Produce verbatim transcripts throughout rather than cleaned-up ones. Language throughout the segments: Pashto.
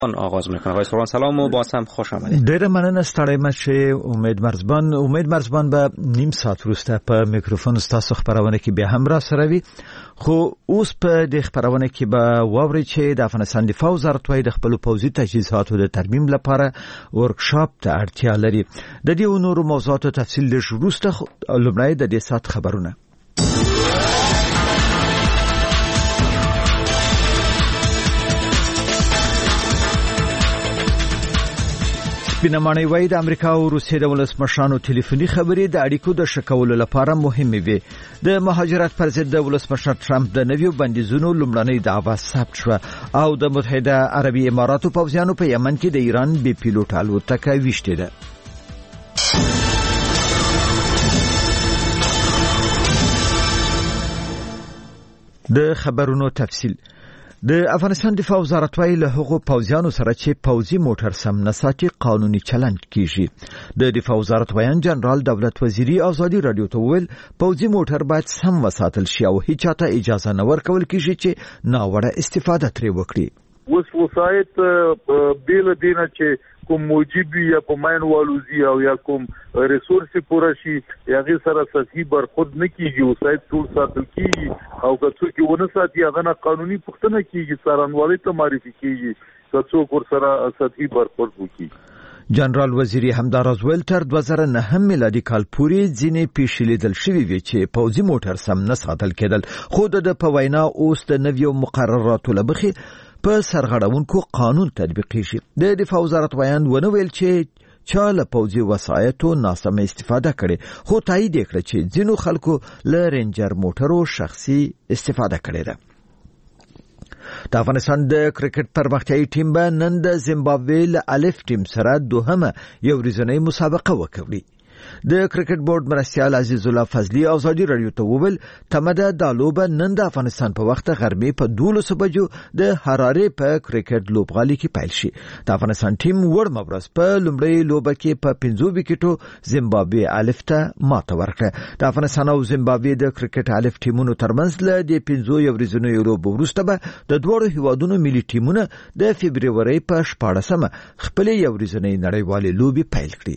آغاز میکنه. آقای سروان سلام و باز هم خوش آمدید. ډیره مننه ستړی مشه. امید مرزبان امید مرزبان به نیم ساعت وروسته په میکروفون ستاسو خبرونه کې به هم را سره وي. خو اوس په د خبرونه کې به واوري چې د افغانستان دفاع وزارت وايي د خپل پوځي تجهیزاتو د ترمیم لپاره ورکشاپ ته اړتیا لري. د دې نورو موضوعاتو تفصیل د وروسته لومړی د دې سات خبرونه. بینمانه وای د امریکا او روسیې د ولسمشرانو ټلیفوني خبرې د اړیکو د شکولو لپاره مهمه وي. د مهاجرت پر ضد د ولسمشر ټرمپ د نویو بندیزونو لومړنۍ دعوا ثبت شوه او د متحده عربي اماراتو پوځیانو په یمن کې د ایران بي پیلوټ الوتکه ویشتې ده. د خبرونو تفصیل. د افغانستان دفاع وزارت وايي له هغو پوځیانو سره چې پوځي موټر سم نه ساتي قانوني چلند کیږي. د دفاع وزارت وایي جنرال دولت وزیری ازادي رادیو ته ویل پوځي موټر باید سم وساتل شي او هیڅ چاته اجازه نه ورکول کیږي چې ناوړه استفاده ترې وکړي. اوس وسایت بیل دینه چې کوم موجبي یا په ماین والوزي او یا کوم ریسورس پورا شي هغه سره سخی برخود نه کیږي. وسایت ټول ساتل کیږي او که څوک ونه ساتي هغه نه قانوني پوښتنه کیږي، څارنوالۍ ته معرفي کیږي که څوک ور سره سخی برخود وکړي. جنرال وزیری همداراز ویل تر دوه زره نه هم میلادي کال پورې ځینې پیښې لیدل شوې وي چې پوځي موټر سم نه ساتل کېدل، خو د په وینا اوس د نویو مقرراتو له مخې په سرغړونکو قانون تطبیقیږي. د دفاع وزارت ویان ونه ویل چې چا له پوځي وسایطو ناسمه استفاده کړي، خو تایید کړ چې ځینو خلکو له رینجر موټرو شخصي استفاده کړې ده. د افغانستان د کرکټ پرمختیايي ټیم به نن د زیمبابوې له الف ټیم سره دوهمه یو ورځنۍ مسابقه وکړي. د کرکټ بورډ مرستیال عزیز الله فضلی ازادي رادیو ته وویل تمده د لوبه نن د افغانستان په وخت غرمې په دولس بجو د حراره په کرکټ لوبغالي کې پیل شي. د افغانستان ټیم وړ مبرز په لومړی لوبه کې په پنځو وکټو زیمبابوې الف ته ماته ورکړه. د افغانستان او زیمبابوې د کرکټ الف ټیمونو ترمنځ له د پنځو یو ورځنیو لوبو وروسته به د دوه هیوادونو ملي ټیمونه د فبرवरी په شپاړسمه خپل یو ورځنی نړیوالې لوبي پیل کړي.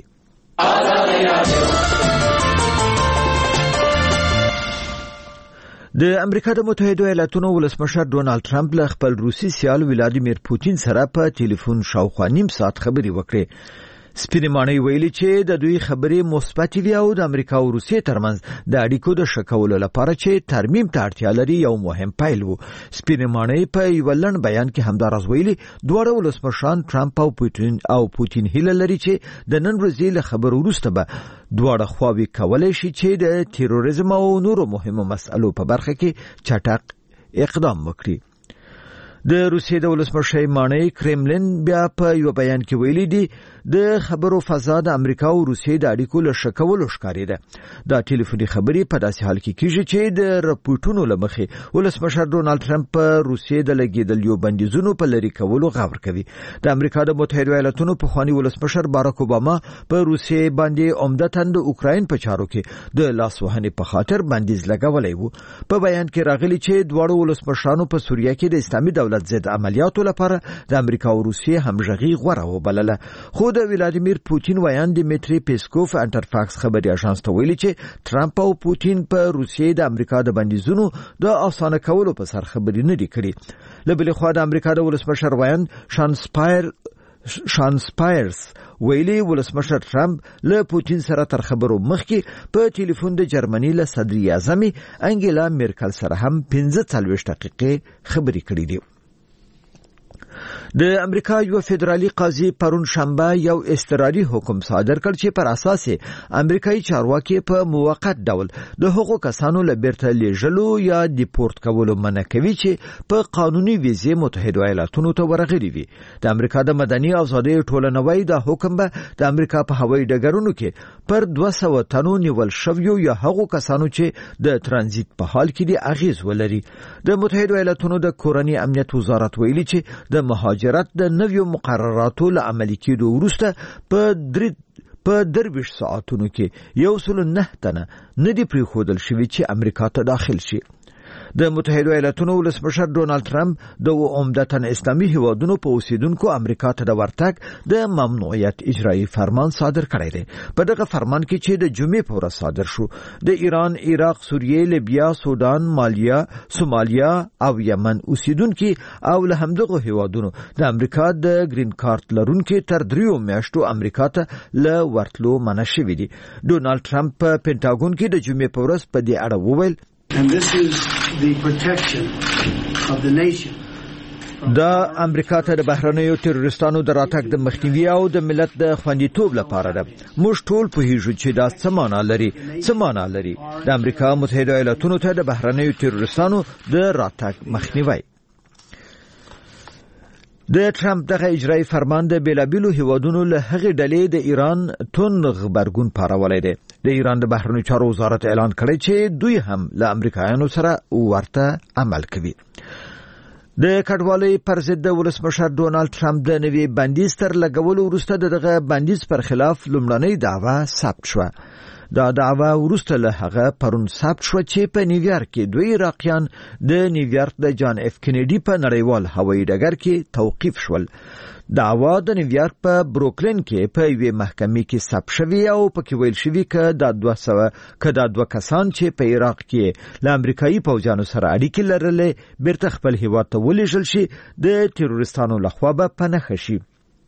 د امریکا د متحده ایالاتونو ولسمشر ډونالد ټرمپ له خپل روسي سیال ولادیمیر پوتین سره په ټلیفون شاوخوا نیم ساعت خبرې وکړې. سپینمانه ویلي چې د دوی خبرې مثبت وي او د امریکا او روسیې ترمنځ د اړیکو د شکولو لپاره چې ترمیم ته اړتیا لري یو مهم پیل وو. سپینمانه په یو لړ بیان کې همداراز ویلي دواړه ولسمشران ټرمپ او پوتین او پوتین هیله لري چې د نن ورځې له خبرو وروسته به دواړه خواوې کولای شي چې د تیروریزم او نورو مهمو مسألو په برخه کې چټک اقدام وکړي. د روسیې د ولسمشر مانای کرملین بیا په یو بیان کې ویلي دی د خبرو فضا د امریکا او روسیې د اړیکو له شکولو ښکاري ده. دا ټلیفوني خبرې په داسې حال کې کیږي چې د رپورټونو له مخې ولسمشر ډونالد ټرمپ په روسیې د لګیدلو بندیزونو په لری کولو غور کوي. د امریکا د متحده ایالاتونو په خواني ولسمشر باراک اوباما په روسیې باندې عمدتاً د اوکراین په چارو کې د لاس وهنې په خاطر بندیز لګولای وو. په بیان کې راغلي چې دواړو ولسمشرانو په سوریه کې د اسلامي دولت ضد عملیاتو لپاره د امریکا او روسیې همغږي غوړه وبلله. خو د ولادیمیر پوتین ویان دیمیتری پیسکوف انټرفاکس خبري اژانس ته ویلي چې ټرمپ او پوتین په روسیې د امریکا د بندیزونو د اسانه کولو په سر خبري نه دي کړي. له بل خوا د امریکا د ولسمشر ویان شانسپایر شانسپایرز ویلي ولسمشر ټرمپ له پوتین سره تر خبرو مخکې په ټلیفون د جرمني له صدر اعظم انګیلا میرکل سره هم پنځه څلوېښت دقیقې خبري کړې دي. د امریکا یو فدرالي قاضي پرون شنبه یو اضطراري حکم صادر کړ چې پر اساس امریکایي چارواکي په موقت ډول د حقوقو کسانو له بیرته لیږلو یا دیپورت کولو منع کوي چې په قانوني ویزې متحده ایالاتونو ته ورغلي وي. د امریکا د مدني ازادۍ ټولنوي دا حکم به د امریکا په هوایي ډګرونو کې پر دوه سوه تنو نیول شویو یا هغو کسانو چې د ترانزیت په حال کې دي اغیز ولري. د متحده ایالاتونو د کورنۍ امنیت وزارت ویلي چې د مهاجرت د نویو مقرراتو له عملي کېدو وروسته په درې په درویش ساعتونو کې یو سل نه تنه نه دي پریښودل شوي چې امریکا ته داخل شي. د متحده ایالاتونو ولسمشر ډونالد ترامپ د عمدتاً اسلامي هیوادونو په اوسیدونکو امریکا ته د ورتګ د ممنوعیت اجرایی فرمان صادر کړی دی. په دغه فرمان کې چې د جمعې په ورځ صادر شو، د ایران، عراق، سوریه، لیبیا، سودان، مالیا، سومالیا او یمن اوسیدونکو او له همدغه هیوادونو د امریکا د گرین کارت لرونکو تر دریو میاشتو امریکا ته ل ورتلو منع شوی دی. ډونالد ترامپ په پینټاګون کې د جمعې په ورځ په دې اړه وویل And this is the protection of the nation. دا امریکا ته د بهرنیو تروریستانو د راتګ د مخنیوي او د ملت د خوندیتوب لپاره ده. موږ ټول پوهیږو چې دا څه معنا لري څه معنا لري د امریکا متحده ایالاتونو ته د بهرنیو تروریستانو د راتګ مخنیوي. د ټرمپ دغه اجرایی فرمان د بیلابیلو هیوادونو له هغې ډلې د ایران تون غبرګون پارولی دی. د ایران د بهرنیو چارو وزارت اعلان کړی چې دوی هم له امریکایانو سره ورته عمل کوي. د کډوالۍ پر ضد د ولسمشر ډونالد ترامپ د نوي بندیز تر لګولو وروسته دغه بندیز پر خلاف لومړنۍ دعوه ثبت شوه. دا دعوه وروسته له هغه پرون ثبت شو چې په نیویارک کې دوی عراقیان د نیویارک د جان اف کینیډي په نړیوال هوایي ډګر کې توقیف شول. دعوه د نیویارک په بروکلین کې په یوې محکمې کې ثبت شوی او پکې ویل شوی چې دا دوه سوه که دا دوه کسان چې په عراق کې له امریکایي پوځیانو سره اړیکې لرلې بیرته خپل هیواد ته ولېږل شي د تروریستانو لخوا به په نښه شي.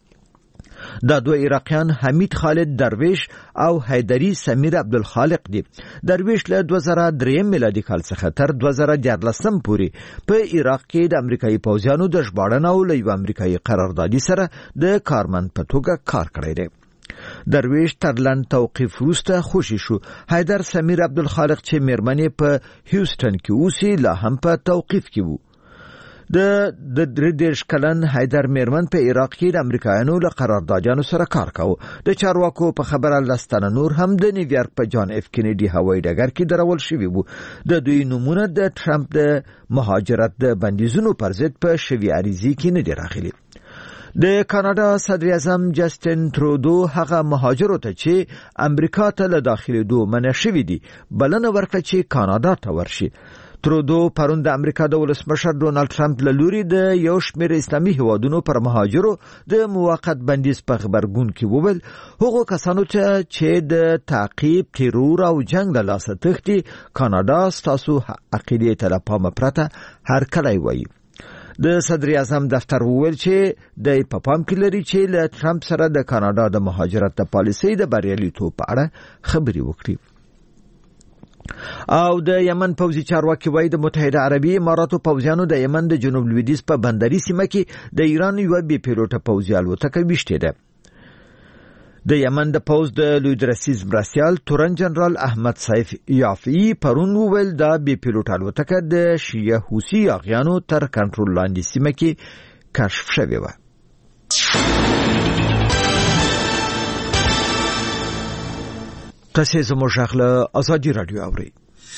دا دوه عراقیان حمید خالد درویش او حیدری سمیر عبدالخالق دي. درویش له دوه زره درې میلادي کال څخه تر دوه زره دیارلسم پورې په عراق کې د امریکایي پوځیانو د ژباړن او له یو امریکایي قراردادي سره د کارمند په توګه کار کړی دی. درویش تر لنډ توقیف وروسته خوشي شو. حیدر سمیر عبدالخالق چې میرمنې په هیوستن کې اوسي لا هم په توقیف کې وو. د د درې دیرش کلن حیدر میرمن په عراق کې د امریکایانو له قراردادیانو سره کار کاوه. د چارواکو په خبره لستانه نور هم د نیویارک په جان اف کینیډي هوایي ډګر کې درول شوي وو. د دوی نمونه د ټرمپ د مهاجرت د بندیزونو پر ضد په شوي عریضې کې نه دی راغلي. د کاناډا صدر اعظم جسټین ترودو هغه مهاجرو ته چې امریکا ته له داخلېدو منع شوي دي بلنه ورکړه چې کاناډا ته ورشي. ترودو پرون د امریکا د ولسمشر ډونالد ترامپ له لوري د یو شمېر اسلامي هیوادونو پر مهاجرو د موقت بندیز په خبرګون کې وویل هغو کسانو ته چې د تعقیب، ترور او جنگ له لاسه تښتي کاناډا ستاسو عقیدې ته له پامه پرته هر کلی وایي. د صدر اعظم دفتر وویل چې د په پام کې لري چې له ترامپ سره د کاناډا د مهاجرت د پالیسۍ د بریالیتوب په اړه خبرې وکړي. او د یمن پوځي چارواکي وایي د متحده عربي اماراتو پوځیانو د یمن د جنوب لویدیځ په بندري سیمه کې د ایران یو بي پیلوټه پوځي الوتکه ویشتې ده. د یمن د پوځ د لوی درسیز مرستیال تورن جنرال احمد سیف یافعي پرون وویل دا بي پیلوټه الوتکه د شیعه حوثي اغیانو تر کنټرول لاندې سیمه کې کشف شوې وه. تاسو زموږ غږ ازادي رادیو اورئ.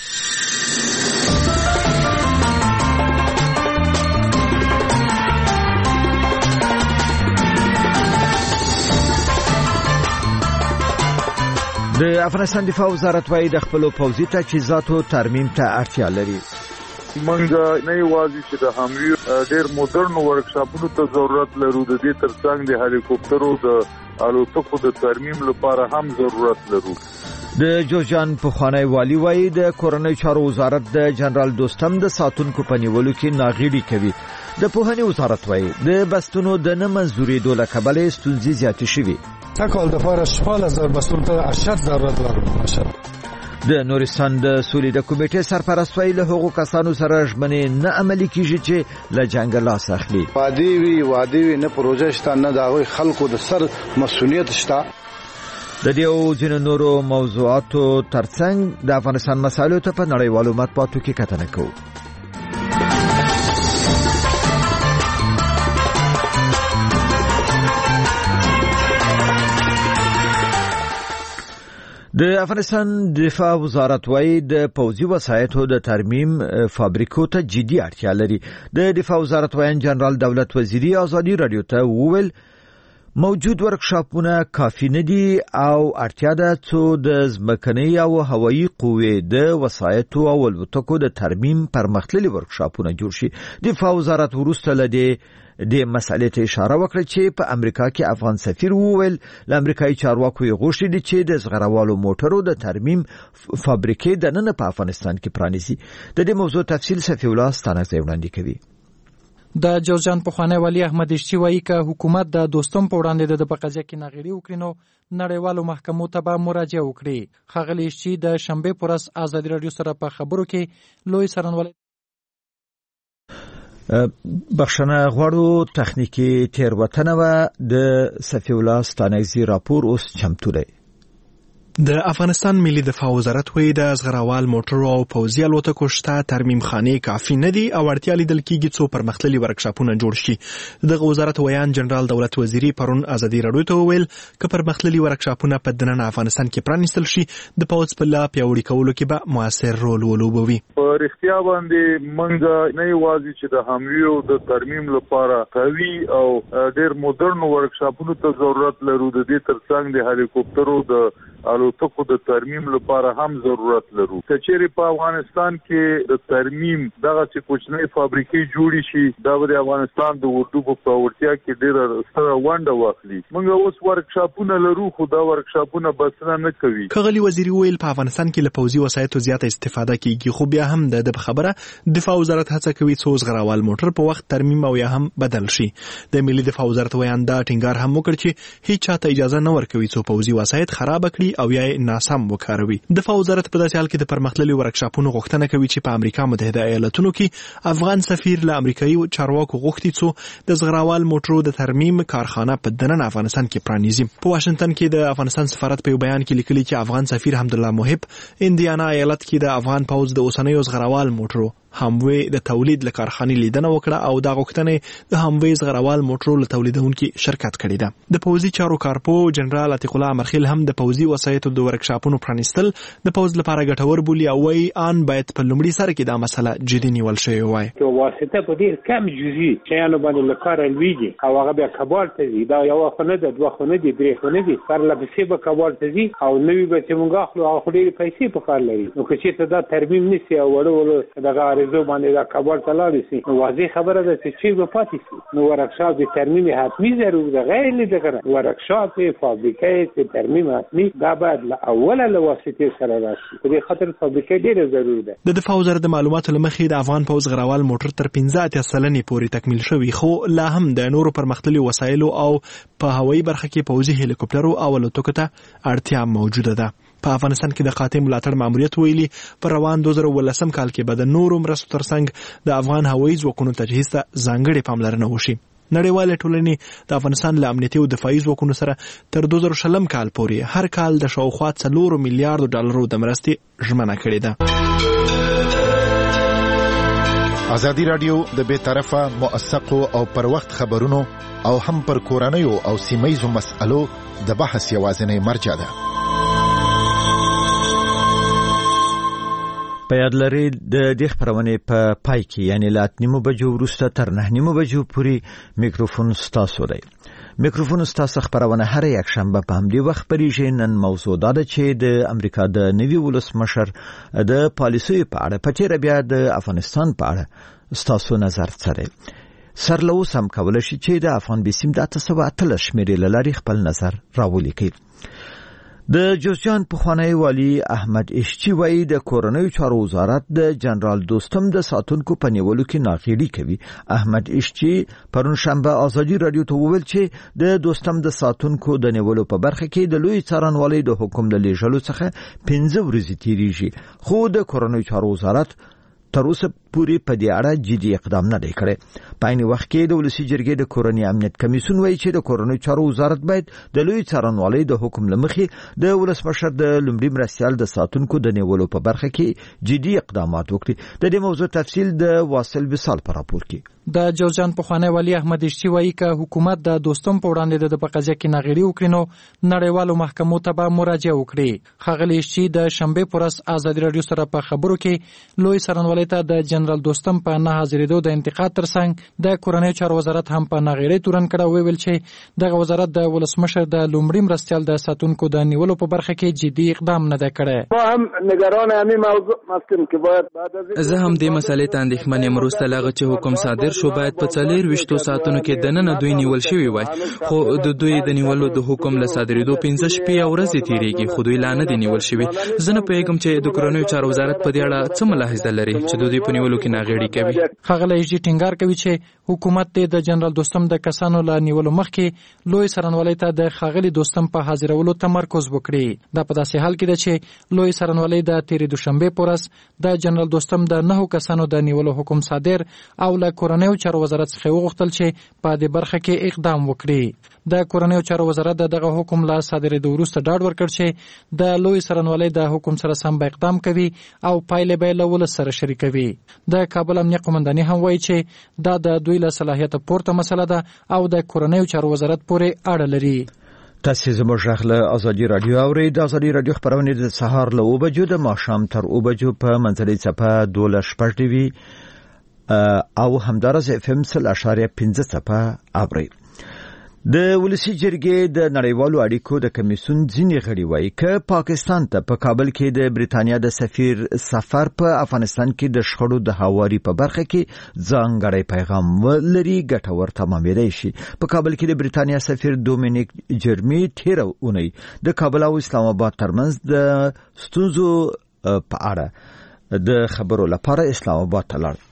د افغانستان دفاع وزارت وايي د خپل پوځي تجهیزاتو ترمیم ته اړتیا لري. منګه نه یوازې چې د حموي ډېر مدرن ورکشاپونو ته ضرورت لرو، د دې ترڅنګ د هلیکوپټرو د الوتکو د ترمیم لپاره هم ضرورت لرو. د جوزجان پخوانی والی وایي د کورنۍ چارو وزارت د جنرال دوستم د ساتونکو په نیولو کې ناغېړي کوي. د پوهنې وزارت وایي د بستونو د نه منظورېدو له کبله ستونزې زیاتې شوې. تکال دفاره شپږ هزار بستون ته اشد ضرورت لرو. د نورستان د سولې د کمیټې سرپرست وایي له هغو کسانو سره ژمنې نه عملي کیږي چې له جنګ لاس اخلي. وادي وی وادي وی نه پروژه شته، نه د هغوی خلکو د سر مسؤلیت شته. د دې او ځینو نورو موضوعاتو ترڅنګ د افغانستان مسایلو ته په نړیوالو مطبوعاتو کې کتنه کوو. د افغانستان دفاع وزارت وايي د پوځي وسایطو د ترمیم فابریکو ته جدي اړتیا لري. د دفاع وزارت وایي جنرال دولت وزیری ازادي رادیو ته وویل موجود ورکشاپونه کافي نه دي او اړتیا ده څو د ځمکنۍ او هوایي قوې د وسایطو او الوتکو د ترمیم پرمختللي ورکشاپونه جوړ شي. دفاع وزارت وروسته لدی د مسئلې ته اشاره وکړه چې په امریکا کې افغان سفیر وویل ل امریکایي چارواکو یې غوښتي دي چې د زغروالو موټرو د ترمیم فابریکې د نن په افغانستان کې پرانیزي. د دې موضوع تفصیل صفی الله ستانکزی وړاندې کوي. د جوزجان پخوانی والی احمد اشچی وایي که حکومت د دوستم په وړاندې د په قضیه کې ناغېړي وکړي نو نړیوالو محکمو ته به مراجعه وکړي. ښاغلی اشچی د شنبې په ورځ ازادي راډیو سره په خبرو کې لوی څارنوالي بخښنه غواړو تخنیکی تیروتنه و د صفی الله ستانکزی راپور اوس چمتو دی. د افغانستان ملي دفاع وزارت وایي د زغروال موټرو او پوځي الوتکو شته ترمیم خانې کافي نه دي او اړتیا لیدل کېږي څو پرمختللي ورکشاپونه جوړ شي. دغه وزارت ویان جنرال دولت وزیری پرون ازادي راډیو ته وویل که پرمختللي ورکشاپونه په دننه افغانستان کې پرانیستل شي د پوځ په لا پیاوړي کولو کې به موثر رول ولوبوي. په رښتیا باندې موږ نه یوازې چې د حملې او د ترمیم لپاره قوي او ډېر مدرن ورکشاپونو ته ضرورت لرو، د دې ترڅنګ د هلیکوپټرو د الوتکو د ترمیم لپاره هم ضرورت لرو. کچېرې په افغانستان کې د ترمیم دغه چې کوچنۍ فابریکې جوړې شي دا به د افغانستان د اردو په پیاوړتیا کې ډېره ستره ونډه واخلي. موږ اوس ورکشاپونه لرو خو دا ورکشاپونه بسنه نه کوي. ښاغلي وزیري ویل په افغانستان کې له پوځي وسایطو زیاته استفاده کیږي خو بیا هم د خبره دفاع وزارت هڅه کوي څو زغروال موټر په وخت ترمیم او یا هم بدل شي. د ملي دفاع وزارت ویان دا ټینګار هم وکړ چې هیڅ چاته اجازه نه ورکوي څو پوځي وسایط خراب کړي او یا ناسم وکاروي. دفاع وزارت په داسې حال کې د پرمختللي ورکشاپونو غوښتنه کوي چې په امریکا متحده ایالاتونو کې افغان سفیر له امریکایي چارواکو غوښتي څو د زغروال موټرو د ترمیم کارخانه په دننه افغانستان کې پرانیزي. په واشنگټن کې د افغانستان سفارت په بیان کې لیکلي چې افغان سفیر حمدالله محب اندیانا ایالت کې د افغان پوځ د اوسنیو زغروال موټرو هموی د تولید له کارخانې لیدنه وکړه او دا غوښتنه د هموی زغروال موټرو له تولیدونکو شرکت کړې ده. د پوځي چارو کارپو جنرال عتیق الله امرخیل هم د پوځي وسایطو د ورکشاپونو پرانیستل د پوځ لپاره ګټور بولي او وايي ان باید په لومړي سره کې دا مسله جدي نیول شوی وای. که واسطه په ډیر کم جزئي شیانو باندې لکار لویږي او هغه بیا کابل ته ځي دا یو خونه د دوه خونه دي درې خونه دي پر لپسې به کابل ته ځي او نوی به چې مونږ اخلو هغه ډیر پیسې په کار لري. نو که چې دا ترمیم نشي او ورو دغه ارزو باندې دا کابل ته لاړ شي نو واضح خبره ده چې چی به پاتې شي. نو ورکشاپ د ترمیم حتمی ضروري ده، غیر لدغه ورکشاپ فابریکې د ترمیم حتمی دا باید له اوله له واسطې سره راشي. په دې خاطر فابریکې ډیره ضروري ده. د دفاع وزارت د معلوماتو لمخې د افغان پوځ غروال موټر تر پنځه اتیا سلنې پورې تکمیل شوی خو لا هم د نورو پرمختللي وسایلو او په هوایي برخه کې پوځي هلیکوپټرو او الوتکو ته اړتیا موجوده ده. په افغانستان کې د قاطع ملاتړ ماموریت ویلي پر روان دوه زره ولسم کال کې به د نورو مرستو ترڅنګ د افغان هوایي ځواکونو تجهیز ته ځانګړې پاملرنه وشي. نړیوالې ټولنې د افغانستان له امنیتي او دفاعي ځواکونو سره تر دوه زره شلم کال پورې هر کال د شاوخوا څلور میلیارډ ډالرو د مرستې ژمنه کړې ده. ازادي راډیو د بې طرفه موثقو او پر وخت خبرونو او هم پر کورنیو او سیمه‌یزو مسألو د بحث یوازینی مرجع ده. په یاد لرئ د دې خبرونې په پای کې یعنی له اته نیمو بجو وروسته تر نه نیمو بجو پورې میکروفون ستاسو دی. میکروفون ستاسو خبرونه هر یک شنبه په همدې وخت پریږي. نن موضوع دا ده چې د امریکا د نوي ولسمشر د پالیسیو په اړه په تیر بیا د افغانستان په اړه ستاسو نظر څه دی. سرلوس هم کولای شي چې د افغان بیسیم د اته سوه اتلس شمیرې لاري خپل نظر راولیکي. د جوزجان پخوانی والی احمد اشچی وایي د کورنیو چارو وزارت د جنرال دوستم د ساتونکو په نیولو کې ناغېړي کوي. احمد اشچی پرون شنبه ازادي راډیو ته وویل چې د دوستم د ساتونکو د نیولو په برخه کې د لوی څارنوالۍ د حکم د لیږلو څخه پنځه ورځې تیریږي خو د کورنیو چارو وزارت تر اوسه پورې په دې اړه جدي اقدام نه دی کړی. په عین وخت کې د ولسی جرګې د کورنی امنیت کمیسیون وایي چې د کورنیو چارو وزارت باید د لوی څارنوالۍ د حکم لمخې د ولسمشر د لومړي مرستیال د ساتونکو د نیولو په برخه کې جدي اقدامات وکړي. د دې موضوع تفصیل د واصل وصال په راپور کې. د جوزجان پخوانی والی احمد اشچی وایي که حکومت د دوستم په وړاندې د په قضیه کې ناغېړي وکړي نو نړیوالو محکمو ته به مراجعه وکړي. ښاغلي اشچی د شنبې په ورځ ازادي راډیو سره په خبرو کې لوی څارنوالۍ ته د جنرال دوستم په نه حاضرېدو د انتقاد ترڅنګ د کورنیو چارو وزارت هم په ناغېړۍ تورن کړه. وویل چې دغه وزارت د ولسمشر د لومړي مرستیال د ساتونکو د نیولو په برخه کې جدي اقدام نه دی کړی. ما هم نگران همین موضوع هستیم که باید بعد از زه هم دې مسلې ته اندېښمن یم. وروسته له هغه چې حکم صادر شو باید په څلور ویشتو ساعتونو کې دننه دوی نیول شوي وای، خو د دوی د نیولو د حکم له صادرېدو پنځه شپې او ورځې تېرېږي خو دوی لا نه دي نیول شوي. زه نه پوهېږم چې د کورنیو چارو وزارت په دې اړه څه ملاحظه لري چې د دوی په نیولو کې ناغېړي کوي. ښاغلی اشچی ټینګار کوي چې حکومت د جنرال دوستم د کسانو له نیولو مخکې لوی څارنوالۍ ته د ښاغلي دوستم په حاضرولو تمرکز وکړي. دا په داسې حال کې ده چې لوی څارنوالۍ د تېرې دوشنبې په ورځ د جنرال دوستم د نهو کسانو د نیولو حکم صادر او له کورنیو چارو وزارت څخه وغوښتل چې په دې برخه کې اقدام وکړي. د کورنیو چارو وزارت دغه حکم له صادرېدو وروسته ډاډ ورکړ چې د لوی څارنوالۍ د حکم سره سم به اقدام کوي او پایلې به له ولس سره شریکوي. د کابل امنیه قومنداني هم وایي چې دا د دوی له صلاحیته پورته مسله ده او د کورنیو چارو وزارت پورې اړه لري. تاسو زموږ غږ له ازادي راډیو اورئ. د ازادي راډیو خبرونه د سهار له اوه بجو د ماښام تر اوه بجو په منځنۍ څپه دوله شپږ ډوي او همدارس اف ام سل اشاریه پنځه څپه اورئ. د ولسی جرګې د نړیوالو اړیکو د کمیسیون ځینې غړي وایي چې پاکستان ته په کابل کې د بریتانیا د سفیر سفر په افغانستان کې د شخړو د هواري په برخه کې ځانګړی پیغام ولري ګټور تمامېدای شي. په کابل کې د بریتانیا سفیر دومینیک جرمی تیر اونۍ د کابل او اسلام آباد ترمنځ د ستونزو په اړه د خبرو لپاره اسلام آباد ته لاړ.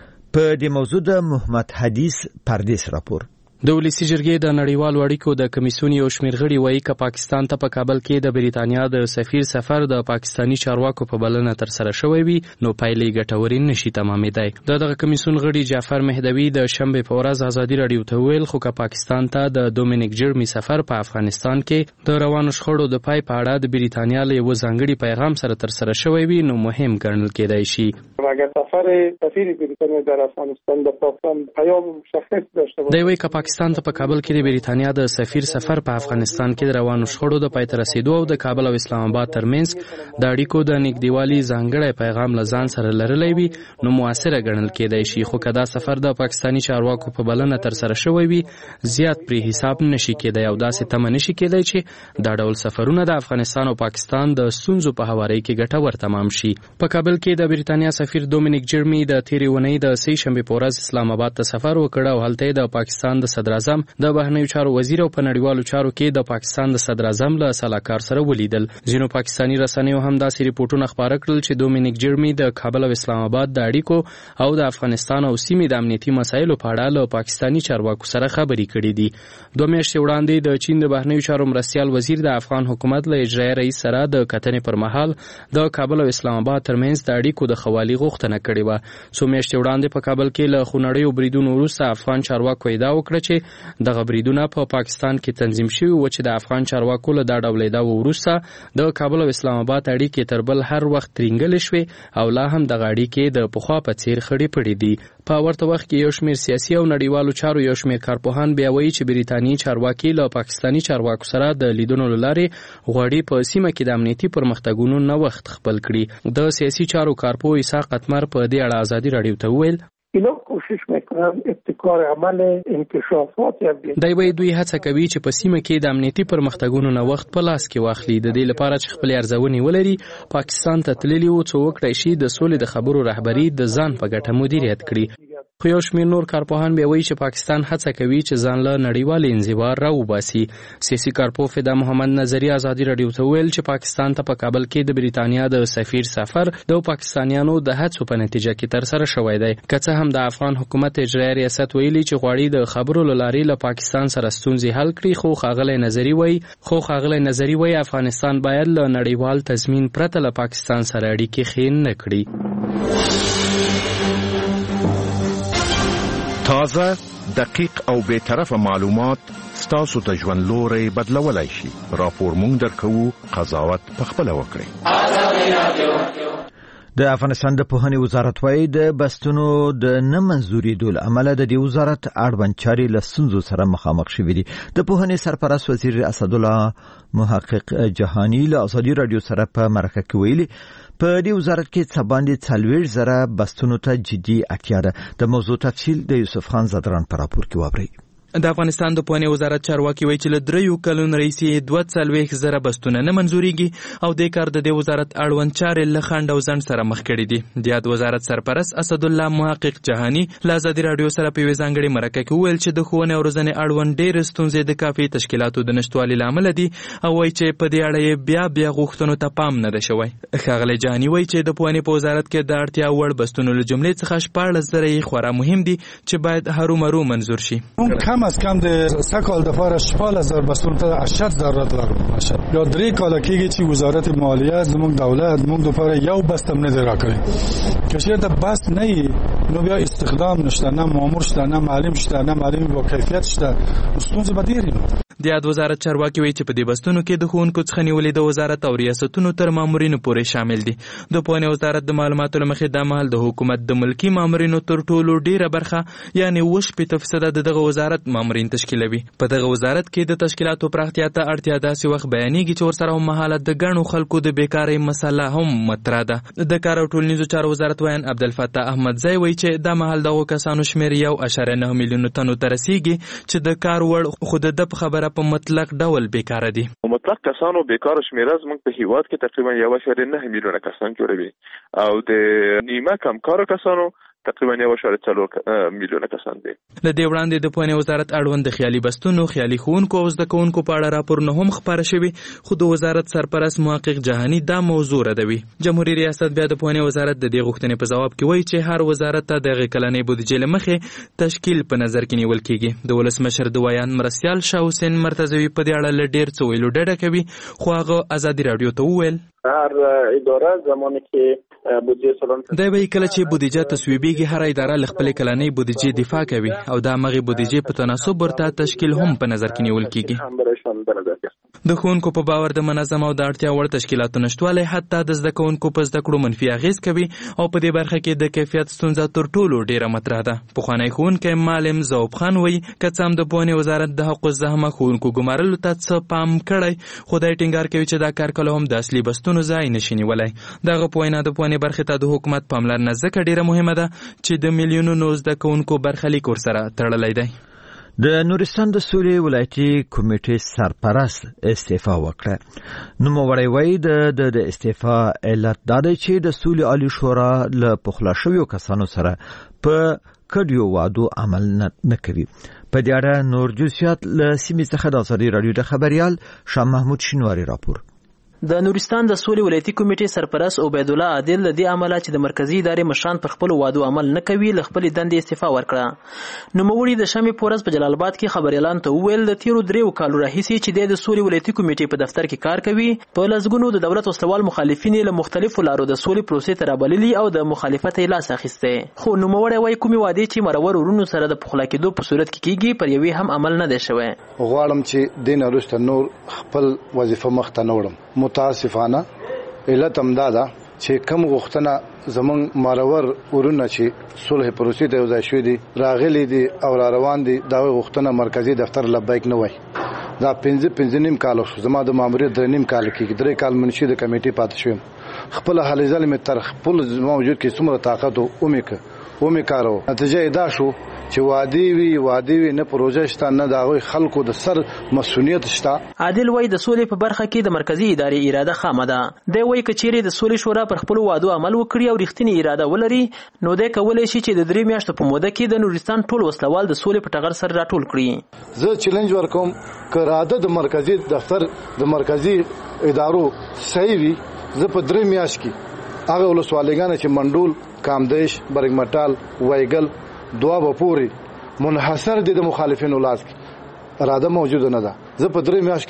په دې موضوع د محمد حدیث پردیس راپور. د ولسی جرګې د نړیوالو اړیکو د کمیسیون یو شمېر غړي وایي چې پاکستان ته په کابل کې د بریتانیا د سفیر سفر د پاکستانی چارواکو په بلنه تر سره شوی وي نو پایلې ګټورې نشي تمامېدای. د دغه کمیسیون غړي جعفر مهدوی د شنبې په ورځ ازادي راډیو ته ویل خو که پاکستان ته د دومینیک جرمی سفر په افغانستان کې د روانو شخړو د پای په اړه د بریتانیا له یو ځانګړي پیغام سره تر سره شوی وي نو مهم ګڼل کېدای شي. اگر سفر سفیر بریتانیا در افغانستان به پاکستان پیام مشخص داشته باشه. دی وایي که پاکستان ته په کابل کې د بریتانیا د سفیر سفر په افغانستان کې د روانو شخړو د پای ته رسیدو او د کابل او اسلام آباد ترمنځ د اړیکو د نږدېوالي ځانګړی پیغام له ځان سره لرلی وي نو موثره ګڼل کېدای شي. خو که دا سفر د پاکستانی چارواکو په بلنه تر سره شوی وي زیات پرې حساب نشي کېدای او داسې تمه نشي کېدای چې دا ډول سفرونه د افغانستان او پاکستان د ستونزو په هواري کې ګټور تمام شي. په کابل کې د بریتانیا سفیر دومینیک جرمی د تیرې اونۍ د سې شنبې په ورځ اسلام آباد ته سفر وکړ او هلته د پاکستان د صدر اعظم د بهرنیو چارو وزیر او په نړیوالو چارو کې د پاکستان د صدر اعظم له سلاکار سره ولیدل. ځینو پاکستانی رسنیو هم داسې ریپورتونه خپاره کړل چې دومینیک جرمی د کابل او اسلام آباد د اړیکو او د افغانستان او سیمې د امنیتي مسایلو په اړه له پاکستانی چارواکو سره خبرې کړې دي. دوه میاشتې وړاندې د چین د بهرنیو چارو مرستیال وزیر د افغان حکومت له اجرایي رئیس سره د کتنې پر مهال د کابل او اسلام آباد ترمنځ د اړیکو د خوالي غوښتنه کړې و. څو میاشتې وړاندې په کابل کې له خونړیو بریدونو وروسته افغان چارواکو ادعا وکړه چې دغه بریدونه په پاکستان کې تنظیم شوي و چې د افغان چارواکو له دا ډول ادعاو وروسته د کابل او اسلام آباد اړیکې تر بل هر وخت ترینګلې شوې او لا هم دغه اړیکې د پخوا په څیر خړې پړې دي. په ورته وخت کې یو شمېر سیاسي او نړیوالو چارو یو شمېر کارپوهان بیا وایي چې بریتانیي چارواکي له پاکستانی چارواکو سره د لیدنو له لارې غواړي په سیمه کې د امنیتي پرمختګونو نوښت خپل کړي. د سیاسي چارو کارپوه اسحاق قطمر په دې اړه ازادي راډیو ته وویل اینا کوشش میکنن ابتکار عمل انکشافات دی وایي دوی هڅه کوي چې په سیمه کې د امنیتي پرمختګونو نوښت په لاس کې واخلي د دې لپاره چې خپل ارزونې ولري پاکستان ته تللی و څو وکړای شي د سولې د خبرو رهبري د ځان په ګټه مدیریت کړي. خو یو شمېر نور کارپوهان بیا وایي چې پاکستان هڅه کوي چې ځان له نړیوال انزوا راوباسي. سیاسي کارپوه فدا محمد نظري ازادي راډیو ته ویل چې پاکستان ته په کابل کې د بریتانیا د سفیر سفر د پاکستانیانو د هڅو په نتیجه کې تر سره شوی دی. که څه هم د افغان حکومت اجرایي ریاست ویلي چې غواړي د خبرو له لارې له پاکستان سره ستونزې حل کړي خو ښاغلی نظري وایي خو ښاغلی نظري وایي افغانستان باید له نړیوال تضمین پرته له پاکستان سره اړیکې ښې نه کړي. تازه، دقیق او بے طرفه معلومات ستاسو ته ژوند لوري بدلولای شي. راپور مونږ درکو، قضاوت پخپله وکړئ. د افغانستان د پوهنې وزارت وايي د بستونو د نه منځورېدو له امله د دې وزارت اړوند چارې له ستونزو سره مخامخ شوي دي. د پوهنې سرپرست وزیر اسدالله محقق جهاني له ازادي رادیو سره په مرکه کې ویلي په دې وزارت کې څه باندې څلوېښت زره بستونو ته جدي اړتیا ده. د موضوع تفصیل د یوسف خان زدران په راپور کې واورئ. د افغانستان د پوهنې وزارت چارواکي وایي چې له دریو کلونو راهیسې دوه څلوېښت زره بستونه نه منظورېږي او دې کار د دې وزارت اړوند چارې له خنډ او ځنډ سره مخ کړي دي. د یاد وزارت سرپرست اسدالله محقق جهاني له ازادي راډیو سره په یوې ځانګړې مرکه کې وویل چې د ښوونې او روزنې اړوند ډېرې ستونزې د کافي تشکیلاتو د نشتوالي له امله دي او وایي چې په دې اړه یې بیا بیا غوښتنو ته پام نه ده شوی. ښاغلی جهاني وایي چې د پوهنې په وزارت کې د اړتیا وړ بستونو له جملې څخه شپاړس زره یې خورا مهم دي چې باید هرومرو منظور شي. کم از کم د سه کال دفعه شپږ هزار بستون ته اشد ضرورت لرو ماشاءالله. یا درې کال کېږي چې وزارت مالیه زموږ دولت موږ دپاره یو بست هم نه دی راکړی. که چېرته بست نه وي نو بیا استخدام نشته، نه مامور شته، نه معلم شته، نه معلم با کیفیت شته، ستونزې به ډېرې وي. د یاد وزارت چارواکي وایي چې په دې بستونو کې د ښوونکو څخه نیولې د وزارت او ریاستونو تر مامورینو پورې شامل دي. د پوهنې وزارت د معلوماتو له مخې دا مهال د حکومت د ملکي مامورینو تر ټولو ډېره برخه یعنې اووه شپېته فیصده د دغه وزارت مامورین تشکیلوي. په دغه وزارت کې د تشکیلاتو پراختیا ته اړتیا داسې وخت بیانېږي چې ورسره هممهاله د ګڼو خلکو د بیکارۍ مسله هم مطرح ده. د کار او ټولنیزو چارو وزارت ویان عبدالفتاح احمدزی وایي چې دا مهال دغو کسانو شمېر یو اعشاریه نه میلیونو تنو ته رسیږي چې د کار وړ خو د ده په خبره په مطلق ډول بیکاره دي. مطلق کسانو بیکاره شمېره زموږ په هیواد کې تقریبا یو اعشاریه نه میلیونه کسان جوړوي او د نیمه کمکاره کسانو تقریبا یو اعشاریه څلور میلیونه کسان دي. له دې وړاندې د پوهنې وزارت اړوند د خیالي بستونو، خیالي ښوونکو او زده کوونکو په اړه راپورونه هم خپاره شوي، خو د وزارت سرپرست محقق جهاني دا موضوع ردوي. جمهوریت ریاست بیا د پوهنې وزارت د دې غوښتنې په ځواب کې وایي چې هر وزارت ته د هغې کلنۍ بودیجې له مخې تشکیل په نظر کې نیول کېږي. د ولسمشر د ویان مرستیال شاه حسین مرتضوي په دې اړه له ډېر څه ویلو ډډه کوي، خو هغه ازادي راډیو ته وویل هر اداره زمانه کې بودیجه سلام دا به کله چې بودیجه تصویبېږي هر اداره له خپل کلنۍ بودیجې دفاع کوي او دا مغي بودیجې په تناسب ورته تشکیل هم په نظر کې نیول کېږي. د ښوونکو په باور د منظم او د اړتیا وړ تشکیلاتو نشتوالی حتی د زده کوونکو په زده کړو منفي اغېز کوي او په دې برخه کې د کیفیت ستونزه تر ټولو ډېره مطرح ده. پخوانی ښوونکی معلم ذوب خان وایي که څه هم د پوهنې وزارت د حق الزحمه ښوونکو ګمارلو ته څه پام کړی، خو دی ټینګار کوي چې دا کار کله هم د اصلي بستونو ځای نشي نیولی. دغه په وینا د پوهنې برخې ته د حکومت پاملرنه ځکه ډېره مهمه ده چې د میلیونونو زده کوونکو برخلیک ورسره تړلی دی. د نورستان د سولې ولایتي کمیټې سرپرست استعفا وکړه. نوموړی وایي د د استعفا علت دا دی چې د سولې عالی شورا له پخلا شویو کسانو سره په کډیو وعدو عمل نه کوي. په دې اړه نور جزئیات له سیمې څخه د ازادي راډیو د خبريال شاه محمود شینواری راپور. د نورستان د سولې ولایتي کمیټې سرپرست عبید الله عادل د دې عمله چې د مرکزی ادارې مشران پر خپل وعدو عمل نه کوي له خپل دندې استعفا ورکړه. نوموړي د شمې پورز په جلال آباد کې خبريالان ته وویل د تیرو دریو کالو راهیسې چې د سولې ولایتي کمیټې په دفتر کې کار کوي، په لزګونو د دولت وسلوال مخالفین له مختلفو لارو د سولې پروسې ته رابللي او د مخالفت یې لاس اخیسته. خو نوموړي وایي کومې وعدې چې مرور ورونو سره د پخلا کېدو په صورت کې کیږي پر یوې هم عمل نه دی شوی. غواړم چې دین وروسته نور خپل وظیفه مخ ته نوړم. متاسفانه علت هم دا ده چې کم غوښتنه زمون مرور ورونه چې صلح پروسې ته وځي شوې دي راغلي دي او را روان دي دا غوښتنه مرکزی دفتر لبیک نه وای. دا پنځه پنځه نیم کال شو زما د ماموریت درې نیم کال کې درې کال منشي د کمیټې پاتې شوم. خپل حل ځل می تر خپل موجود کې څومره طاقت او امید ومې کارو نتیجه دا شو چې وادي وی وادي وی نه پروژه شته نه داغوي خلکو د سر مسؤلیت شته. عادل وای د سولې په برخه کې د مرکزی ادارې اراده خامه ده. دی وای کچېری د سولې شورا پر خپل وعدو عمل وکړي او رښتینی اراده ولري نو دی کولای شي چې د درې میاشتو په موده کې د نورستان ټول وسلوال د سولې په ټغر سره راټول کړي. زه چیلنج ورکوم که اراده د مرکزی دفتر د مرکزی ادارو صحیح وي زه په درې میاشت کې هغه ولسوالیګان چې منډول کامدیش برګمټال وایګل دوا بپوري منحصر دي د مخالفینو لاس کې اراده موجود نه ده. زه په درې میاشت کې